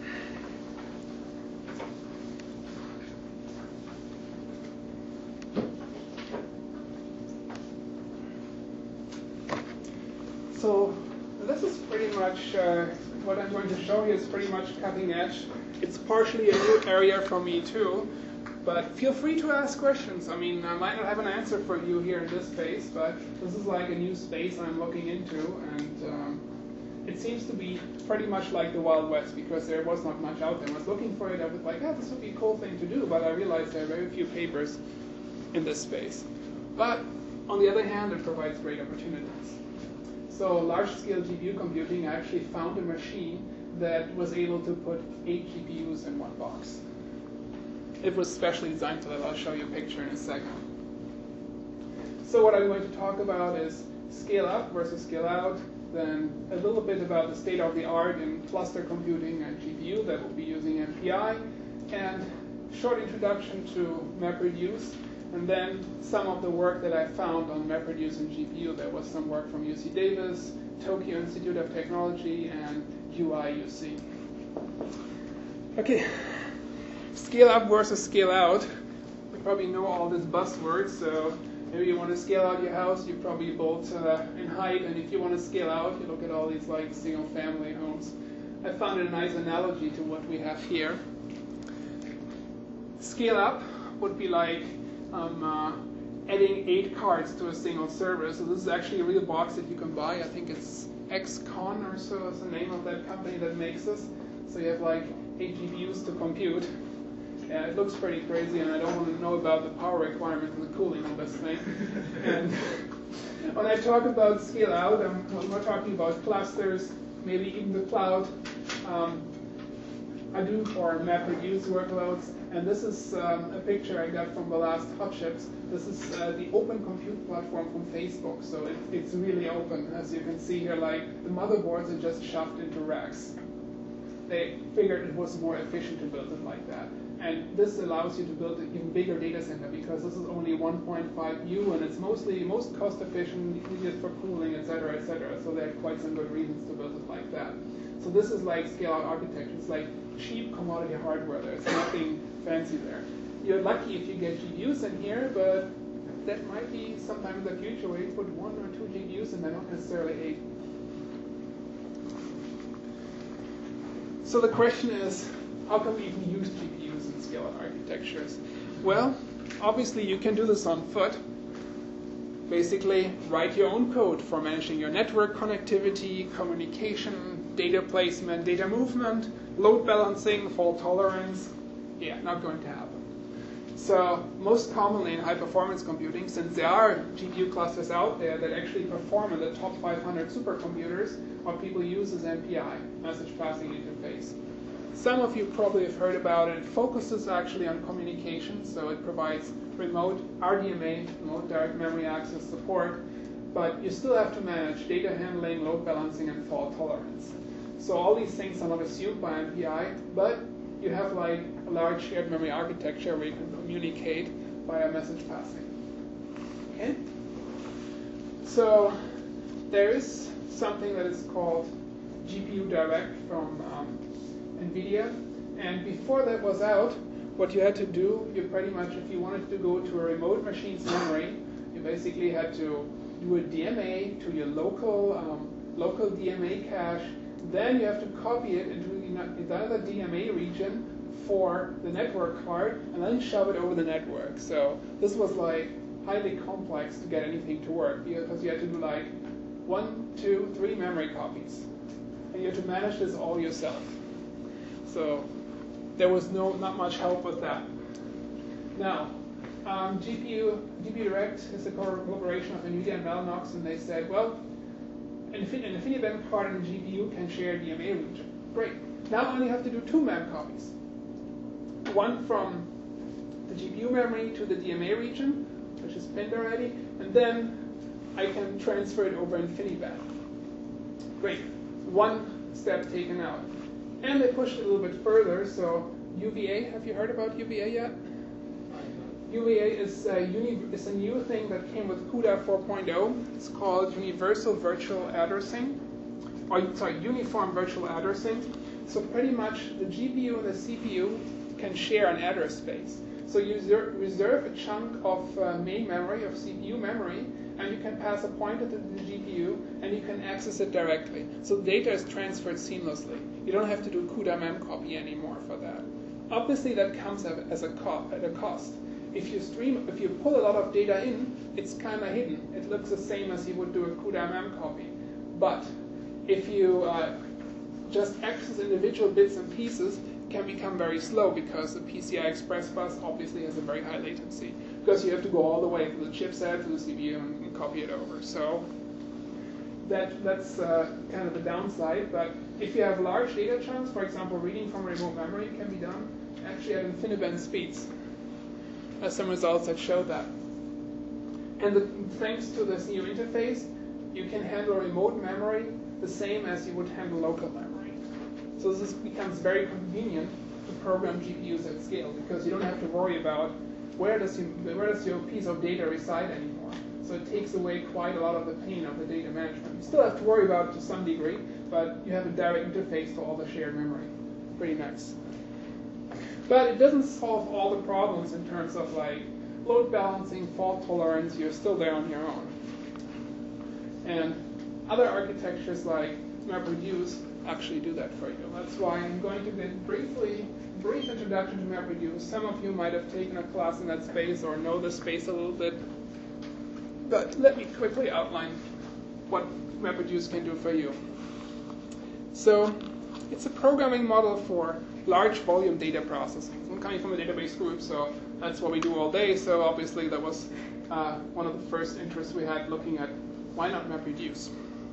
So this is pretty much what I'm going to show you is pretty much cutting edge. It's partially a new area for me too, but feel free to ask questions. I mean, I might not have an answer for you here in this space, but this is like a new space I'm looking into, and it seems to be pretty much like the Wild West because there was not much out there. When I was looking for it, I was like, this would be a cool thing to do, but I realized there are very few papers in this space. But on the other hand, it provides great opportunities. So large-scale GPU computing, I actually found a machine that was able to put 8 GPUs in one box. It was specially designed for that. I'll show you a picture in a second. So what I'm going to talk about is scale up versus scale out, then a little bit about the state of the art in cluster computing and GPU that will be using MPI, and short introduction to MapReduce, and then some of the work that I found on MapReduce and GPU. There was some work from UC Davis, Tokyo Institute of Technology, and UIUC. Okay, scale up versus scale out. You probably know all these buzzwords, so maybe you want to scale out your house, you probably bolt in height, and if you want to scale out, you look at all these like single-family homes. I found a nice analogy to what we have here. Scale up would be like adding 8 cards to a single server. So this is actually a real box that you can buy. I think it's XCon or so is the name of that company that makes this. So you have like 8 GPUs to compute. Yeah, it looks pretty crazy, and I don't want to know about the power requirements and the cooling on this thing. when I talk about scale out, I'm not talking about clusters, maybe even the cloud, Hadoop or MapReduce workloads. And this is a picture I got from the last Hot Chips. This is the Open Compute platform from Facebook. So it's really open. As you can see here, like the motherboards are just shoved into racks. They figured it was more efficient to build it like that. And this allows you to build an even bigger data center because this is only 1.5 U and it's most cost efficient, needed for cooling, et cetera, et cetera. So there are quite some good reasons to build it like that. So this is like scale out architecture. It's like cheap commodity hardware. There's nothing fancy there. You're lucky if you get GPUs in here, but that might be sometime in the future where you put 1 or 2 GPUs and not necessarily 8. So the question is, how can we even use GPUs in scale-out architectures? Well, obviously you can do this on foot. Basically, write your own code for managing your network connectivity, communication, data placement, data movement, load balancing, fault tolerance. Yeah, not going to happen. So most commonly in high-performance computing, since there are GPU clusters out there that actually perform in the top 500 supercomputers, what people use is MPI, message passing interface. Some of you probably have heard about it. It focuses actually on communication, so it provides remote RDMA, remote direct memory access support, but you still have to manage data handling, load balancing, and fault tolerance. So all these things are not assumed by MPI, but you have like a large shared memory architecture where you can communicate via message passing. Okay? So there is something that is called GPU Direct from NVIDIA, and before that was out, what you had to do, you pretty much, if you wanted to go to a remote machine's memory, you basically had to do a DMA to your local DMA cache. Then you have to copy it into another DMA region for the network card, and then shove it over the network. So this was like highly complex to get anything to work because you had to do like 1, 2, 3 memory copies, and you had to manage this all yourself. So there was not much help with that. Now, GPU Direct is a cooperation of NVIDIA and Mellanox, and they said, well, an InfiniBand card and a GPU can share a DMA region. Great. Now I only have to do 2 mem copies. One from the GPU memory to the DMA region, which is pinned already, and then I can transfer it over InfiniBand. Great. One step taken out. And they pushed it a little bit further, so UVA, have you heard about UVA yet? UVA is a new thing that came with CUDA 4.0. It's called Universal Virtual Addressing, Uniform Virtual Addressing. So pretty much the GPU and the CPU can share an address space. So you reserve a chunk of main memory, of CPU memory, and you can pass a pointer to the GPU, and you can access it directly. So data is transferred seamlessly. You don't have to do CUDA mem copy anymore for that. Obviously, that comes at a cost. If you pull a lot of data in, it's kind of hidden. It looks the same as you would do a CUDA mem copy. But if you just access individual bits and pieces, it can become very slow because the PCI Express bus obviously has a very high latency because you have to go all the way to the chipset, to the CPU, and copy it over. So that's kind of the downside. But if you have large data chunks, for example, reading from remote memory can be done actually at InfiniBand speeds. Some results that show that. And thanks to this new interface, you can handle remote memory the same as you would handle local memory. So this becomes very convenient to program GPUs at scale because you don't have to worry about where does your piece of data reside anymore. So it takes away quite a lot of the pain of the data management. You still have to worry about it to some degree, but you have a direct interface to all the shared memory. Pretty nice. But it doesn't solve all the problems in terms of like load balancing, fault tolerance. You're still there on your own. And other architectures like MapReduce actually do that for you. That's why I'm going to give brief introduction to MapReduce. Some of you might have taken a class in that space or know the space a little bit. But let me quickly outline what MapReduce can do for you. So it's a programming model for large volume data processing. I'm coming from a database group, so that's what we do all day. So obviously that was one of the first interests we had looking at why not MapReduce?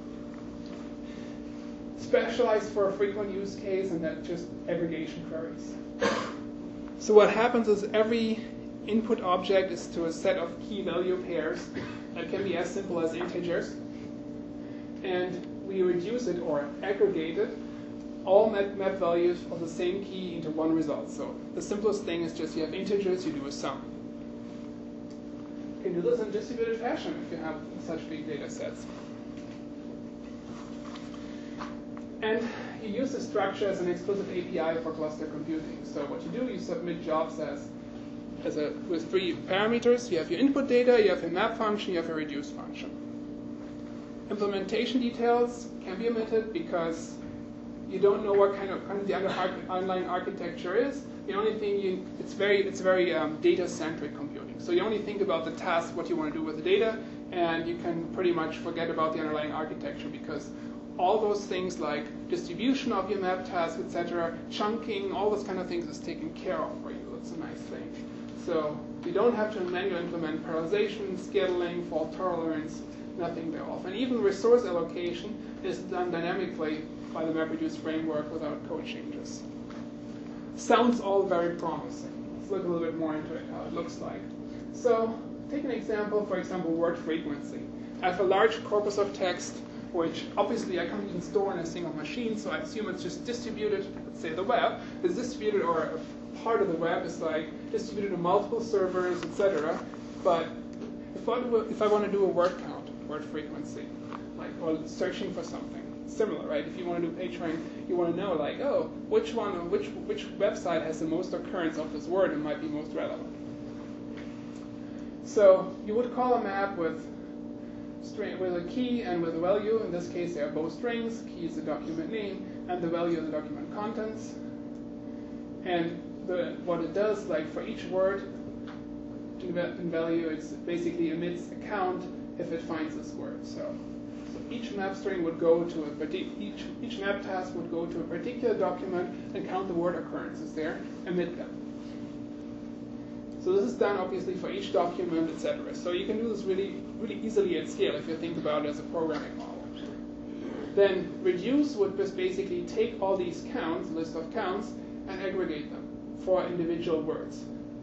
Specialized for a frequent use case, and that's just aggregation queries. So what happens is every input object is to a set of key value pairs that can be as simple as integers. And we reduce it or aggregate it, all map values of the same key into one result. So the simplest thing is just you have integers, you do a sum. You can do this in distributed fashion if you have such big data sets. And you use the structure as an explicit API for cluster computing. So what you do, you submit jobs with 3 parameters. You have your input data, you have your map function, you have your reduce function. Implementation details can be omitted because you don't know what kind of the underlying architecture is. The only thing it's very data-centric computing. So you only think about the task, what you want to do with the data, and you can pretty much forget about the underlying architecture because all those things like distribution of your map task, etc., chunking, all those kind of things is taken care of for you. That's a nice thing. So you don't have to manually implement parallelization, scheduling, fault tolerance, nothing thereof. And even resource allocation is done dynamically by the MapReduce framework without code changes. Sounds all very promising. Let's look a little bit more into it, how it looks like. So take an example, for example, word frequency. I have a large corpus of text, which obviously I can't even store on a single machine, so I assume it's just distributed, let's say the web, is distributed, or a part of the web is like distributed to multiple servers, etc. But if I want to do a word count, word frequency, like, or searching for something, similar, right? If you want to do PageRank, you want to know, like, oh, which website has the most occurrence of this word and might be most relevant. So you would call a map with a key and with a value. In this case, they are both strings. Key is the document name, and the value is the document contents. And what it does, like for each word in value, it basically emits a count if it finds this word. So each map string would go to each map task would go to a particular document and count the word occurrences there, emit them. So this is done obviously for each document, etc. So you can do this really easily at scale if you think about it as a programming model. Then reduce would just basically take all these counts, list of counts, and aggregate them for individual words.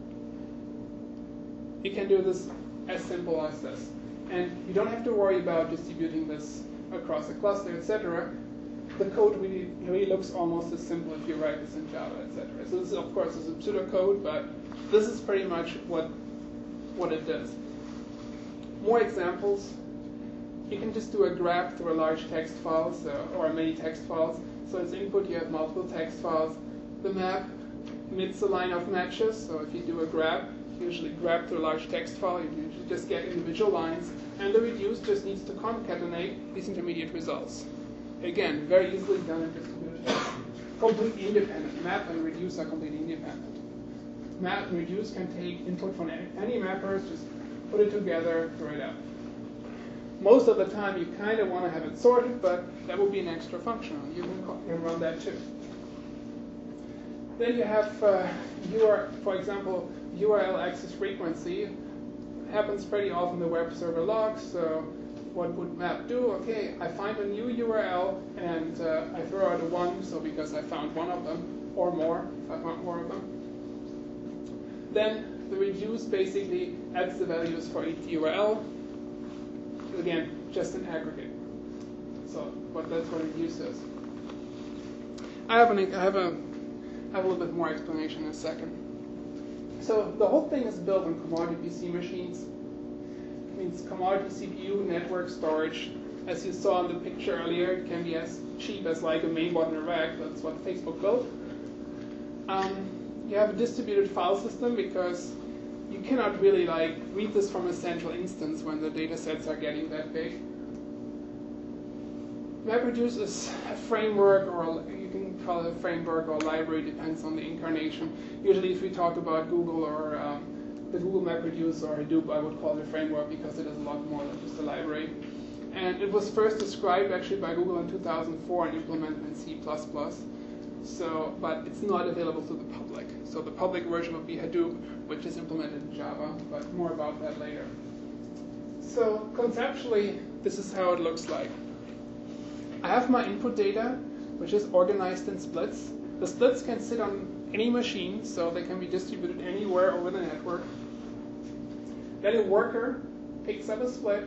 You can do this as simple as this. And you don't have to worry about distributing this across a cluster, etc. The code really looks almost as simple if you write this in Java, etc. So this, of course, is a pseudocode, but this is pretty much what it does. More examples. You can just do a grab through a large text file, or many text files. So as input, you have multiple text files. The map emits a line of matches. So if you do a grab, you usually grab through a large text file. You usually just get individual lines. And the reduce just needs to concatenate these intermediate results. Again, very easily done in distributed fashion. Completely independent. Map and reduce are completely independent. Map and reduce can take input from any mappers, just put it together, throw it out. Most of the time, you kind of want to have it sorted, but that would be an extra function. You can run that too. Then you have, for example, URL access frequency. It happens pretty often in the web server logs. So what would map do? Okay, I find a new URL and I throw out a 1, so because I found one of them, or more, if I found more of them. Then the reduce basically adds the values for each URL. Again, just an aggregate. So that's what reduce is. I have a little bit more explanation in a second. So the whole thing is built on commodity PC machines. It means commodity CPU, network storage. As you saw in the picture earlier, it can be as cheap as like a mainboard in a rack. That's what Facebook built. You have a distributed file system because you cannot really like read this from a central instance when the data sets are getting that big. MapReduce is a framework, or you can call it a framework or library, depends on the incarnation. Usually if we talk about Google or the Google MapReduce or Hadoop, I would call it a framework because it is a lot more than just a library. And it was first described actually by Google in 2004 and implemented in C++. So, but it's not available to the public. So the public version would be Hadoop, which is implemented in Java, but more about that later. So conceptually, this is how it looks like. I have my input data, which is organized in splits. The splits can sit on any machine, so they can be distributed anywhere over the network. Then a worker picks up a split,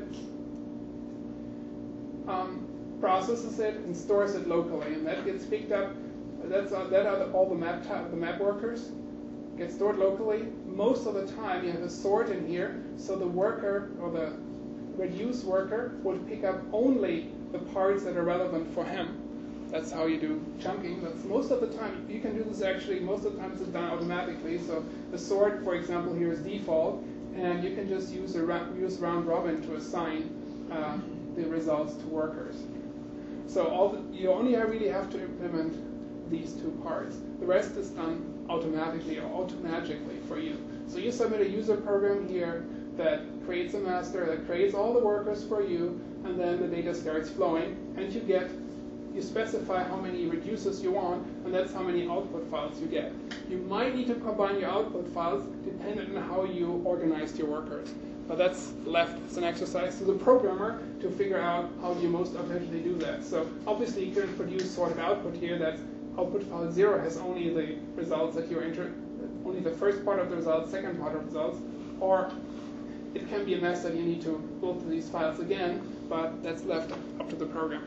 processes it, and stores it locally, and that gets picked up. All the map workers get stored locally. Most of the time, you have a sort in here, so the worker or the reduce worker would pick up only the parts that are relevant for him. That's how you do chunking. That's most of the time. You can do this actually. Most of the time, it's done automatically. So the sort, for example, here is default, and you can just use round robin to assign the results to workers. So you only really have to implement these two parts. The rest is done automatically or automagically for you. So you submit a user program here that creates a master, that creates all the workers for you, and then the data starts flowing, and you specify how many reducers you want, and that's how many output files you get. You might need to combine your output files depending on how you organized your workers. But that's left as an exercise to the programmer to figure out how you most efficiently do that. So obviously you can produce sorted output here. That's output file 0 has only the results that you're only the first part of the results, second part of the results, or it can be a mess that you need to go through these files again, but that's left up to the program.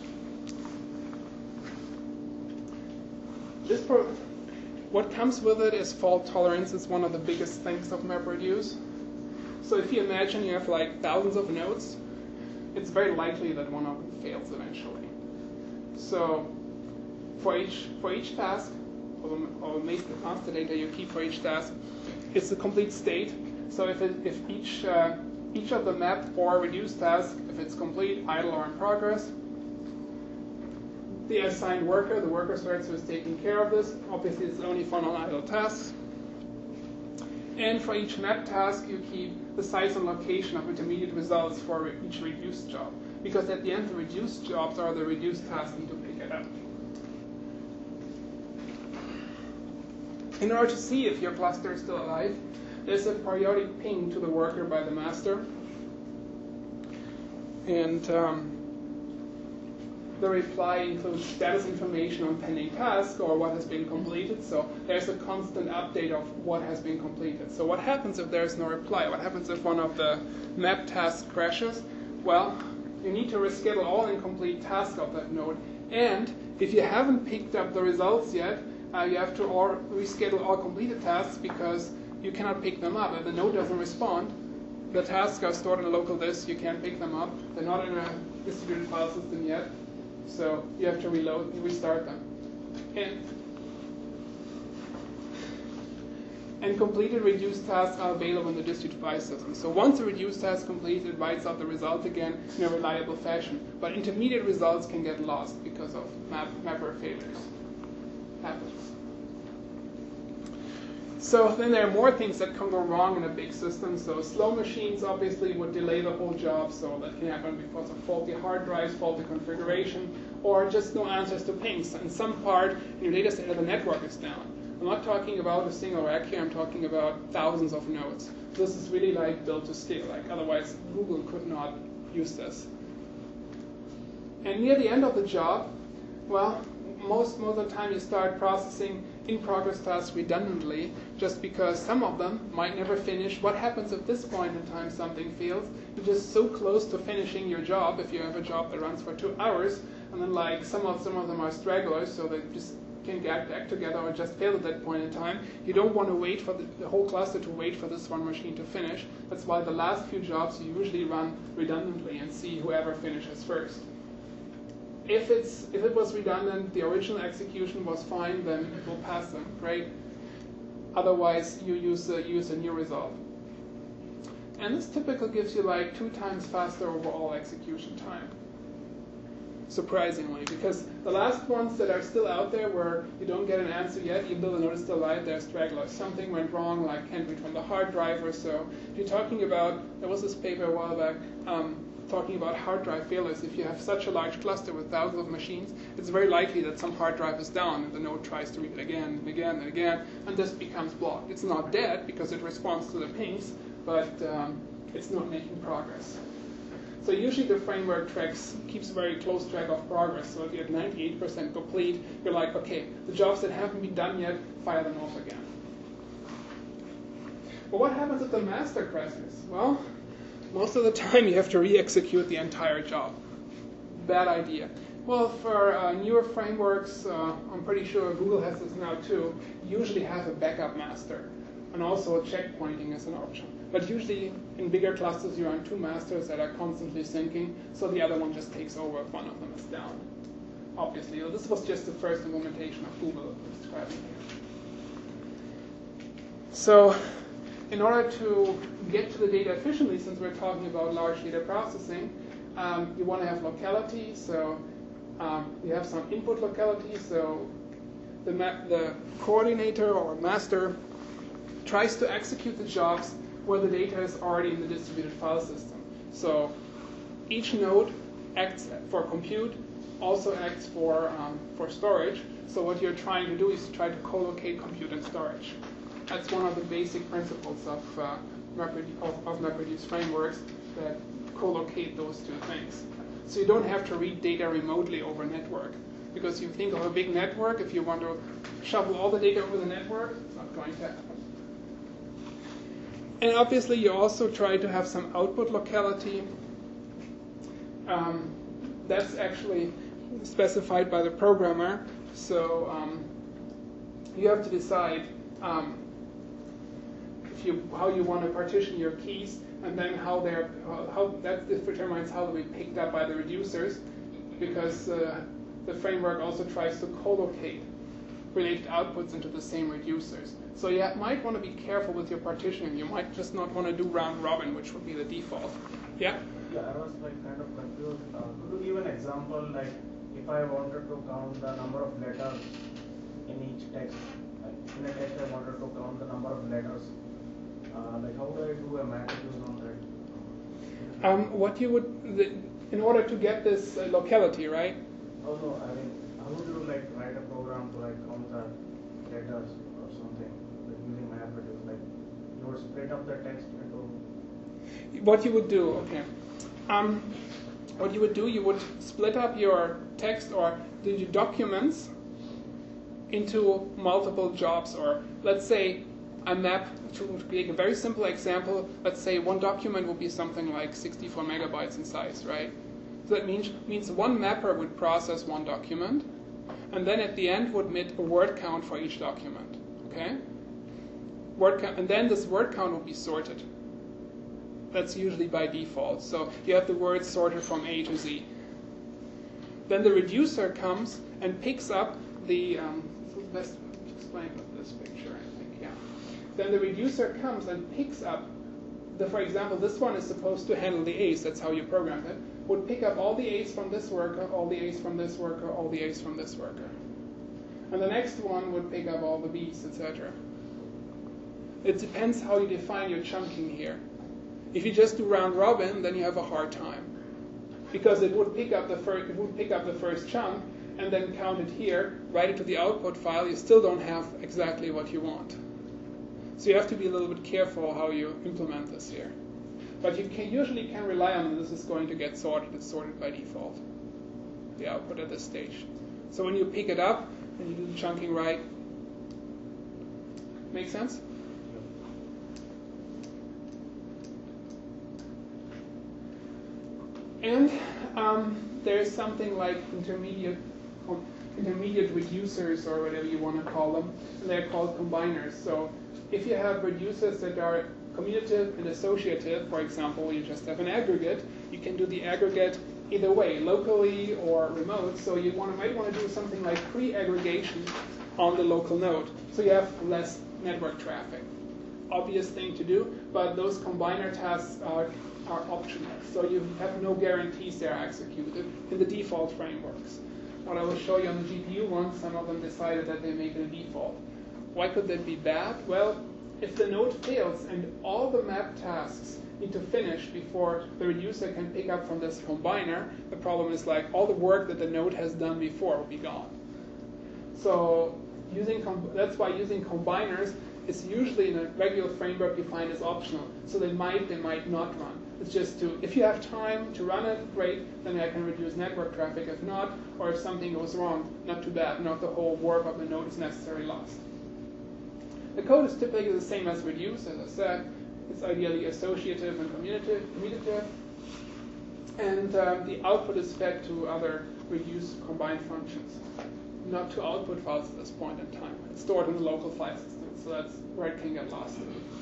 What comes with it is fault tolerance. It's one of the biggest things of MapReduce. So if you imagine you have like thousands of nodes, it's very likely that one of them fails eventually. So for each task, or master data you keep for each task, it's a complete state. So if each of the map or reduce tasks, if it's complete, idle, or in progress, the assigned worker, the worker starts who is taking care of this. Obviously, it's only for non-idle tasks. And for each map task, you keep the size and location of intermediate results for each reduced job. Because at the end, the reduced jobs are the reduced tasks need to pick it up. In order to see if your cluster is still alive, there's a periodic ping to the worker by the master. And the reply includes status information on pending tasks or what has been completed. So there's a constant update of what has been completed. So what happens if there's no reply? What happens if one of the map tasks crashes? Well, you need to reschedule all incomplete tasks of that node. And if you haven't picked up the results yet, you have to reschedule all completed tasks because you cannot pick them up. If the node doesn't respond, the tasks are stored on a local disk. You can't pick them up. They're not in a distributed file system yet. So you have to reload and restart them. And completed reduced tasks are available in the distributed file system. So once a reduced task is completed, it writes out the result again in a reliable fashion. But intermediate results can get lost because of mapper failures. Happens. So then there are more things that can go wrong in a big system. So slow machines obviously would delay the whole job, so that can happen because of faulty hard drives, faulty configuration, or just no answers to pings. In some part in your data center, the network is down. I'm not talking about a single rack here, I'm talking about thousands of nodes. This is really like built to scale, like otherwise Google could not use this. And near the end of the job, well, most of the time you start processing in-progress tasks redundantly, just because some of them might never finish. What happens at this point in time something fails? You're just so close to finishing your job, if you have a job that runs for 2 hours, and then like some of them are stragglers, so they just can get back together or just fail at that point in time. You don't want to wait for the whole cluster to wait for this one machine to finish. That's why the last few jobs you usually run redundantly and see whoever finishes first. If it was redundant, the original execution was fine, then it will pass them, great. Otherwise, you use a new result. And this typically gives you like 2 times faster overall execution time. Surprisingly, because the last ones that are still out there where you don't get an answer yet, even though the node is still live, they're stragglers. Something went wrong, like can't read from the hard drive or so. If you're talking about, there was this paper a while back, talking about hard drive failures. If you have such a large cluster with thousands of machines, it's very likely that some hard drive is down and the node tries to read it again and again and again, and this becomes blocked. It's not dead because it responds to the pings, but it's not making progress. So usually the framework keeps very close track of progress. So if you're at 98% complete, you're like, okay, the jobs that haven't been done yet, fire them off again. But what happens if the master crashes? Well, most of the time you have to re-execute the entire job. Bad idea. Well, for newer frameworks, I'm pretty sure Google has this now too, usually have a backup master. And also checkpointing is an option. But usually in bigger clusters you run two masters that are constantly syncing, so the other one just takes over if one of them is down. Obviously, this was just the first implementation of Google describing here. So in order to get to the data efficiently, since we're talking about large data processing, you want to have locality. So you have some input locality. So the coordinator or master tries to execute the jobs where the data is already in the distributed file system. So each node acts for compute, also acts for storage. So what you're trying to do is try to co-locate compute and storage. That's one of the basic principles of MapReduce frameworks that co-locate those two things. So you don't have to read data remotely over a network. Because you think of a big network, if you want to shovel all the data over the network, it's not going to happen. And obviously you also try to have some output locality. That's actually specified by the programmer. So you have to decide how you want to partition your keys, and then how that determines how they'll be picked up by the reducers, because the framework also tries to co-locate related outputs into the same reducers. So you might want to be careful with your partitioning. You might just not want to do round robin, which would be the default. Yeah? Yeah, I was kind of confused. Could you give an example, like if I wanted to count the number of letters in each text? In a text, I wanted to count the number of letters. Like how do I do a MapReduce on that? What you would, in order to get this locality, right? Oh no, I mean, how would you write a program to count the letters or something using MapReduce? Like you would split up the text into. What you would do, okay. What you would do, you would split up your text or your documents into multiple jobs. Or let's say I map, to take a very simple example, let's say one document would be something like 64 megabytes in size, right? So that means one mapper would process one document, and then at the end would make a word count for each document, okay? Word count, and then this word count will be sorted. That's usually by default. So you have the words sorted from A to Z. Then the reducer comes and picks up the, this is best explained with this picture, I think, yeah. Then the reducer comes and picks up, for example, this one is supposed to handle the A's, that's how you programmed it, would pick up all the A's from this worker, all the A's from this worker, all the A's from this worker. And the next one would pick up all the B's, etc. It depends how you define your chunking here. If you just do round robin, then you have a hard time, because it would pick up the first chunk and then count it here, write it to the output file. You still don't have exactly what you want. So you have to be a little bit careful how you implement this here. But you usually can rely on this is going to get sorted. It's sorted by default, the output at this stage. So when you pick it up and you do the chunking right, make sense? And there's something like intermediate reducers, or whatever you want to call them, and they're called combiners. So if you have reducers that are commutative and associative, for example, you just have an aggregate, you can do the aggregate either way, locally or remote. So you might want to do something like pre-aggregation on the local node, so you have less network traffic. Obvious thing to do, but those combiner tasks are optional, so you have no guarantees they are executed in the default frameworks. What I will show you on the GPU one, some of them decided that they make it a default. Why could that be bad? Well, if the node fails and all the map tasks need to finish before the reducer can pick up from this combiner, the problem is all the work that the node has done before will be gone. So That's why using combiners is usually in a regular framework defined as optional. So they might not run. It's just if you have time to run it, great, then I can reduce network traffic. If not, or if something goes wrong, not too bad. Not the whole work of the node is necessarily lost. The code is typically the same as reduce, as I said. It's ideally associative and commutative. And the output is fed to other reduce combine functions, not to output files at this point in time. It's stored in the local file system, so that's where it can get lost.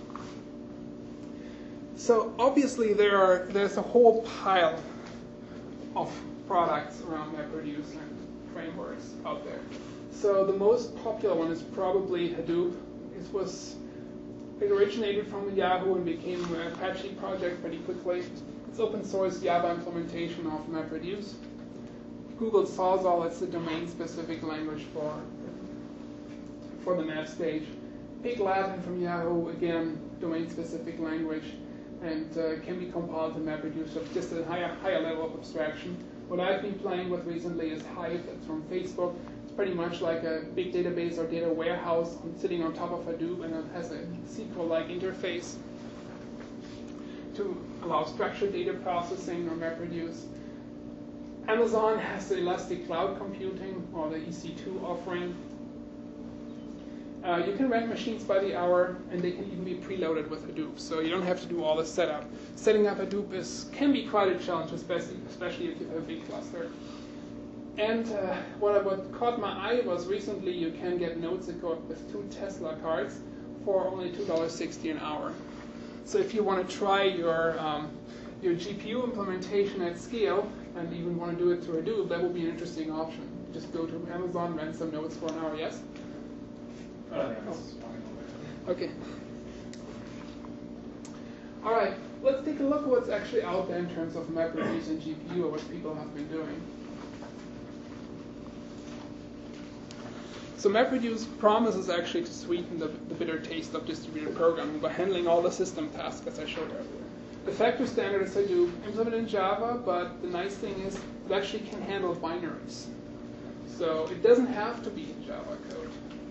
So obviously there's a whole pile of products around MapReduce and frameworks out there. So the most popular one is probably Hadoop. It originated from Yahoo and became an Apache project pretty quickly. It's open source Java implementation of MapReduce. Google Sawzall, it's the domain-specific language for the map stage. Big Latin from Yahoo, again, domain-specific language, and can be compiled to MapReduce, so just a higher level of abstraction. What I've been playing with recently is Hive, that's from Facebook. It's pretty much like a big database or data warehouse sitting on top of Hadoop, and it has a SQL-like interface to allow structured data processing on MapReduce. Amazon has the Elastic Cloud Computing, or the EC2 offering. You can rent machines by the hour, and they can even be preloaded with Hadoop, so you don't have to do all the setup. Setting up Hadoop can be quite a challenge, especially if you have a big cluster. And what caught my eye was recently you can get nodes equipped with 2 Tesla cards for only $2.60 an hour. So if you want to try your GPU implementation at scale, and even want to do it through Hadoop, that would be an interesting option. Just go to Amazon, rent some nodes for an hour, yes? Okay. All right, let's take a look at what's actually out there in terms of MapReduce and GPU, or what people have been doing. So MapReduce promises actually to sweeten the bitter taste of distributed programming by handling all the system tasks, as I showed earlier. The factor standard is Hadoop, implemented in Java, but the nice thing is it actually can handle binaries. So it doesn't have to be in Java code.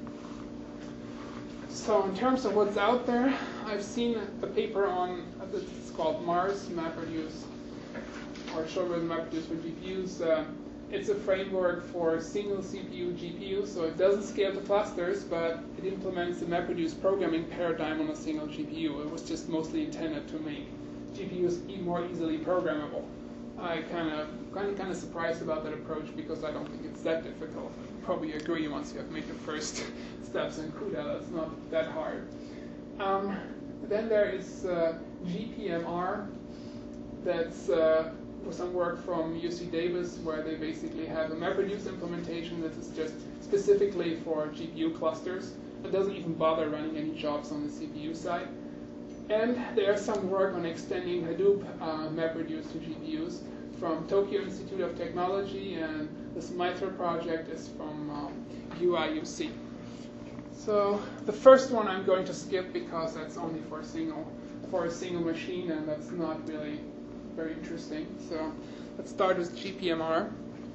So in terms of what's out there, I've seen a paper on, it's called Mars MapReduce, or short version MapReduce for GPUs. It's a framework for single CPU GPU, so it doesn't scale to clusters, but it implements the MapReduce programming paradigm on a single GPU. It was just mostly intended to make GPUs more easily programmable. I kind of surprised about that approach because I don't think it's that difficult. You probably agree once you have made the first steps in CUDA, that's not that hard. Then there is GPMR. That's some work from UC Davis where they basically have a MapReduce implementation that is just specifically for GPU clusters. It doesn't even bother running any jobs on the CPU side. And there's some work on extending Hadoop MapReduce to GPUs from Tokyo Institute of Technology, and this MITRE project is from UIUC. So the first one I'm going to skip because that's only for a single machine, and that's not really very interesting. So let's start with GPMR.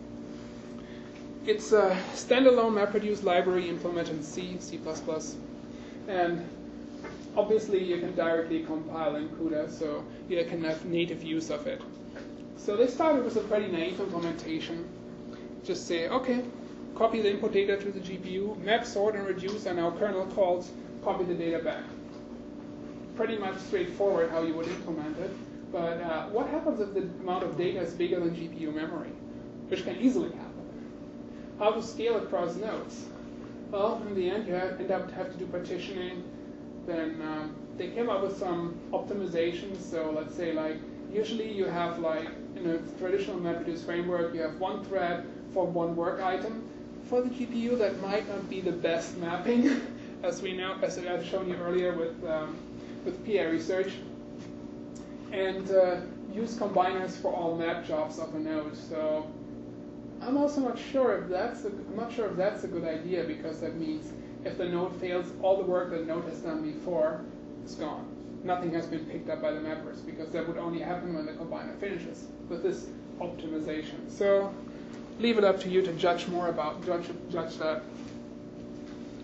It's a standalone MapReduce library implemented in C, C++, and obviously you can directly compile in CUDA, so you can have native use of it. So they started with a pretty naive implementation. Just say, okay, copy the input data to the GPU, map, sort, and reduce are now kernel calls, copy the data back. Pretty much straightforward how you would implement it. But what happens if the amount of data is bigger than GPU memory, which can easily happen? How to scale across nodes? Well, in the end, you have to do partitioning. Then they came up with some optimizations. So let's say, like, usually you have, like, in a traditional MapReduce framework, you have one thread for one work item. For the GPU, that might not be the best mapping, as we know, as I've shown you earlier with PI research. And use combiners for all map jobs of a node. So I'm also not sure if that's a good idea, because that means if the node fails, all the work that the node has done before is gone. Nothing has been picked up by the mappers, because that would only happen when the combiner finishes with this optimization. So leave it up to you to judge that.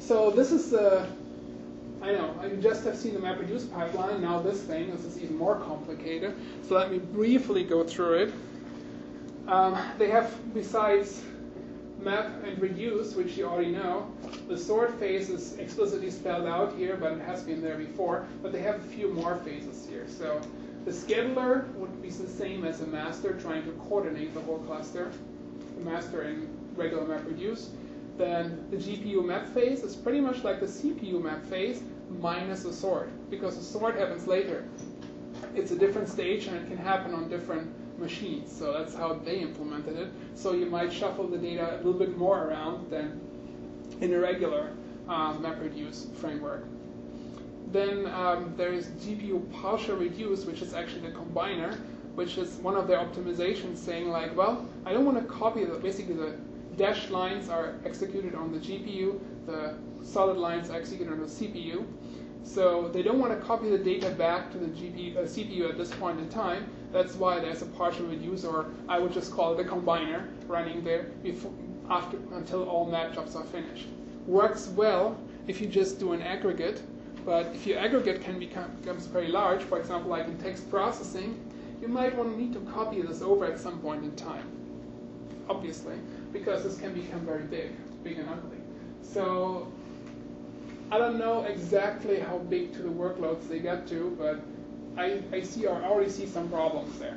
So this is I know, I just have seen the MapReduce pipeline. Now this is even more complicated. So let me briefly go through it. They have, besides map and reduce, which you already know, the sort phase is explicitly spelled out here, but it has been there before. But they have a few more phases here. So the scheduler would be the same as a master, trying to coordinate the whole cluster, the master in regular MapReduce. Then the GPU map phase is pretty much like the CPU map phase minus the sort, because the sort happens later. It's a different stage and it can happen on different machines. So that's how they implemented it. So you might shuffle the data a little bit more around than in a regular MapReduce framework. Then there is GPU partial reduce, which is actually the combiner, which is one of their optimizations saying like, well, I don't want to copy basically the dashed lines are executed on the GPU, the solid lines are executed on the CPU. So they don't want to copy the data back to the CPU at this point in time. That's why there's a partial reduce, or I would just call it the combiner, running there until all map jobs are finished. Works well if you just do an aggregate, but if your aggregate becomes very large, for example, like in text processing, you might need to copy this over at some point in time, obviously, because this can become very big and ugly. So I don't know exactly how big to the workloads they get to, but I already see some problems there.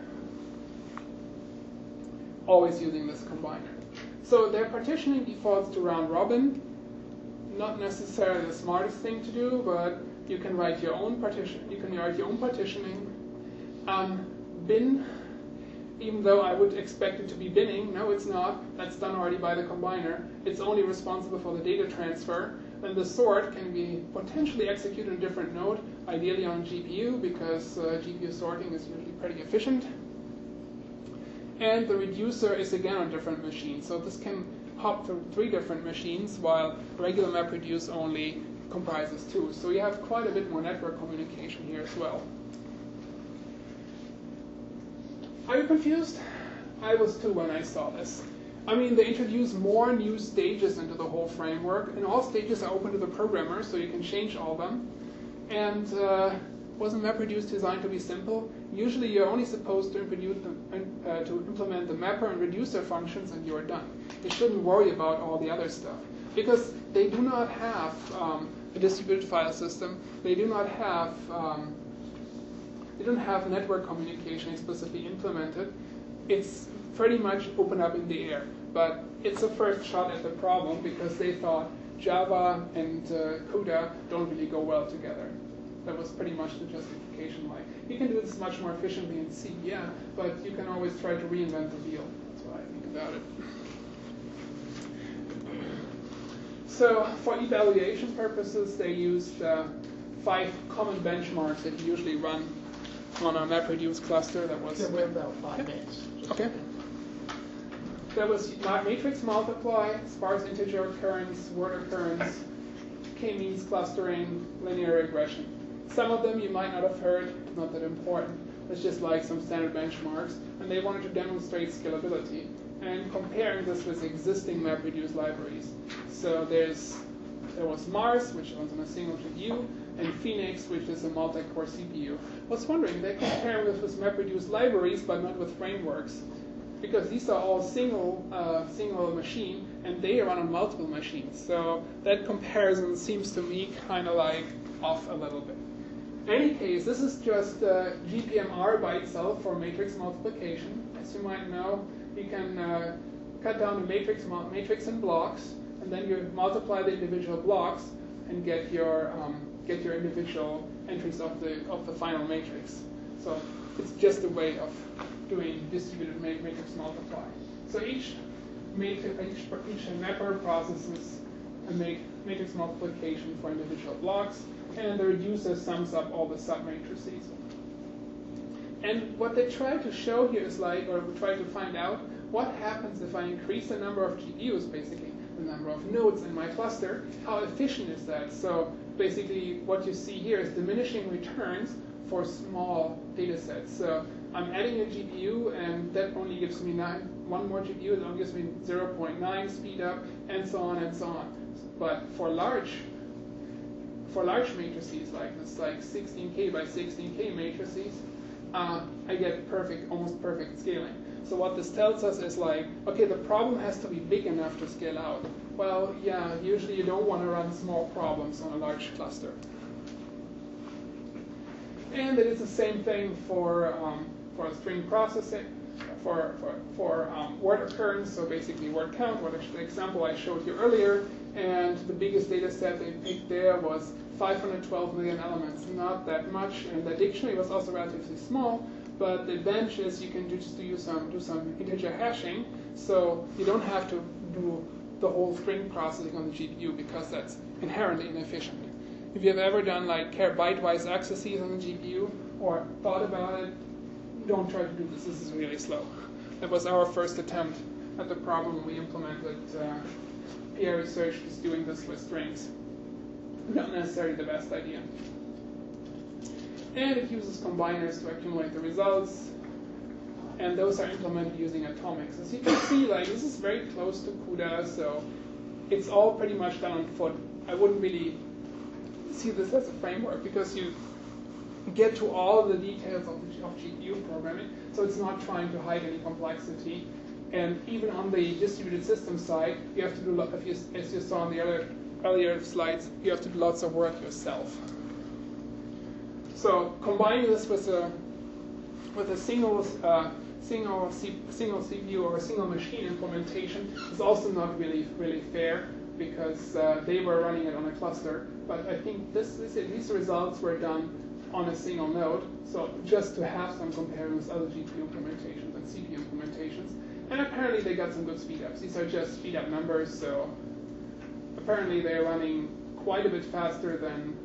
Always using this combiner. So their partitioning defaults to round robin. Not necessarily the smartest thing to do, but you can write your own partition. You can write your own partitioning. Bin, even though I would expect it to be binning, no, it's not. That's done already by the combiner. It's only responsible for the data transfer. Then the sort can be potentially executed in a different node, ideally on GPU, because GPU sorting is usually pretty efficient. And the reducer is again on different machines. So this can hop through 3 different machines, while regular MapReduce only comprises 2. So you have quite a bit more network communication here as well. Are you confused? I was too when I saw this. I mean, they introduce more new stages into the whole framework, and all stages are open to the programmer, so you can change all of them. And wasn't MapReduce designed to be simple? Usually you're only supposed to implement the mapper and reducer functions, and you're done. You shouldn't worry about all the other stuff, because they do not have a distributed file system. They do not have network communication explicitly implemented. It's pretty much open up in the air. But it's a first shot at the problem, because they thought Java and CUDA don't really go well together. That was pretty much the justification. Like, you can do this much more efficiently in C, yeah, but you can always try to reinvent the wheel. That's what I think about it. So for evaluation purposes, they used 5 common benchmarks that you usually run on a MapReduce cluster. That was we're about 5 minutes. Okay. There was matrix multiply, sparse integer occurrence, word occurrence, k-means clustering, linear regression. Some of them you might not have heard, not that important. It's just like some standard benchmarks. And they wanted to demonstrate scalability and comparing this with existing MapReduce libraries. So there was Mars, which runs on a single GPU, and Phoenix, which is a multi-core CPU. I was wondering, they compare this with MapReduce libraries, but not with frameworks, because these are all single machine, and they run on multiple machines. So that comparison seems to me kind of like off a little bit. In any case, this is just GPMR by itself for matrix multiplication. As you might know, you can cut down the matrix in blocks, and then you multiply the individual blocks and get your individual entries of the final matrix. So it's just a way of doing distributed matrix multiply. So each mapper processes a matrix multiplication for individual blocks, and the reducer sums up all the submatrices. And what they try to show here is try to find out what happens if I increase the number of GPUs, basically the number of nodes in my cluster. How efficient is that? So basically what you see here is diminishing returns for small data sets. So I'm adding a GPU, and that only gives me one more GPU, that only gives me 0.9 speed up, and so on and so on. But for large matrices like this, like 16K by 16K matrices, I get almost perfect scaling. So what this tells us is like, okay, the problem has to be big enough to scale out. Well, yeah, usually you don't want to run small problems on a large cluster. And it is the same thing for string processing, for word occurrence, so basically word count, the example I showed you earlier. And the biggest data set they picked there was 512 million elements, not that much. And the dictionary was also relatively small, but the advantage is you can just do some integer hashing, so you don't have to do the whole string processing on the GPU because that's inherently inefficient. If you have ever done like byte-wise accesses on the GPU or thought about it, don't try to do this. This is really slow. That was our first attempt at the problem. We implemented PR research is doing this with strings. Not necessarily the best idea. And it uses combiners to accumulate the results. And those are implemented using atomics. As you can see, like this is very close to CUDA, so it's all pretty much done on foot. I wouldn't really see this as a framework because you get to all the details of GPU programming, so it's not trying to hide any complexity. And even on the distributed system side, you have to do, as you saw on the earlier slides, you have to do lots of work yourself. So combining this with a single CPU or a single machine implementation is also not really fair because they were running it on a cluster. But I think these results were done on a single node, so just to have some comparison with other GPU implementations and CPU implementations. And apparently they got some good speedups. These are just speedup numbers, so apparently they're running quite a bit faster than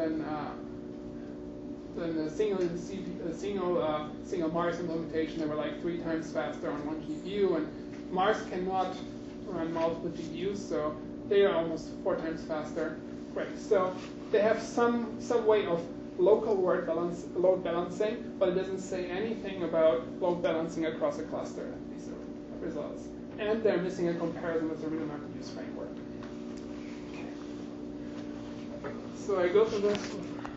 the single Mars implementation. They were like 3 times faster on one GPU, and Mars cannot run multiple GPUs, so they are almost 4 times faster. Great. So they have some way of local load balancing, but it doesn't say anything about load balancing across a cluster. These are results. And they're missing a comparison with the real MapReduce framework. Okay. So I go to this.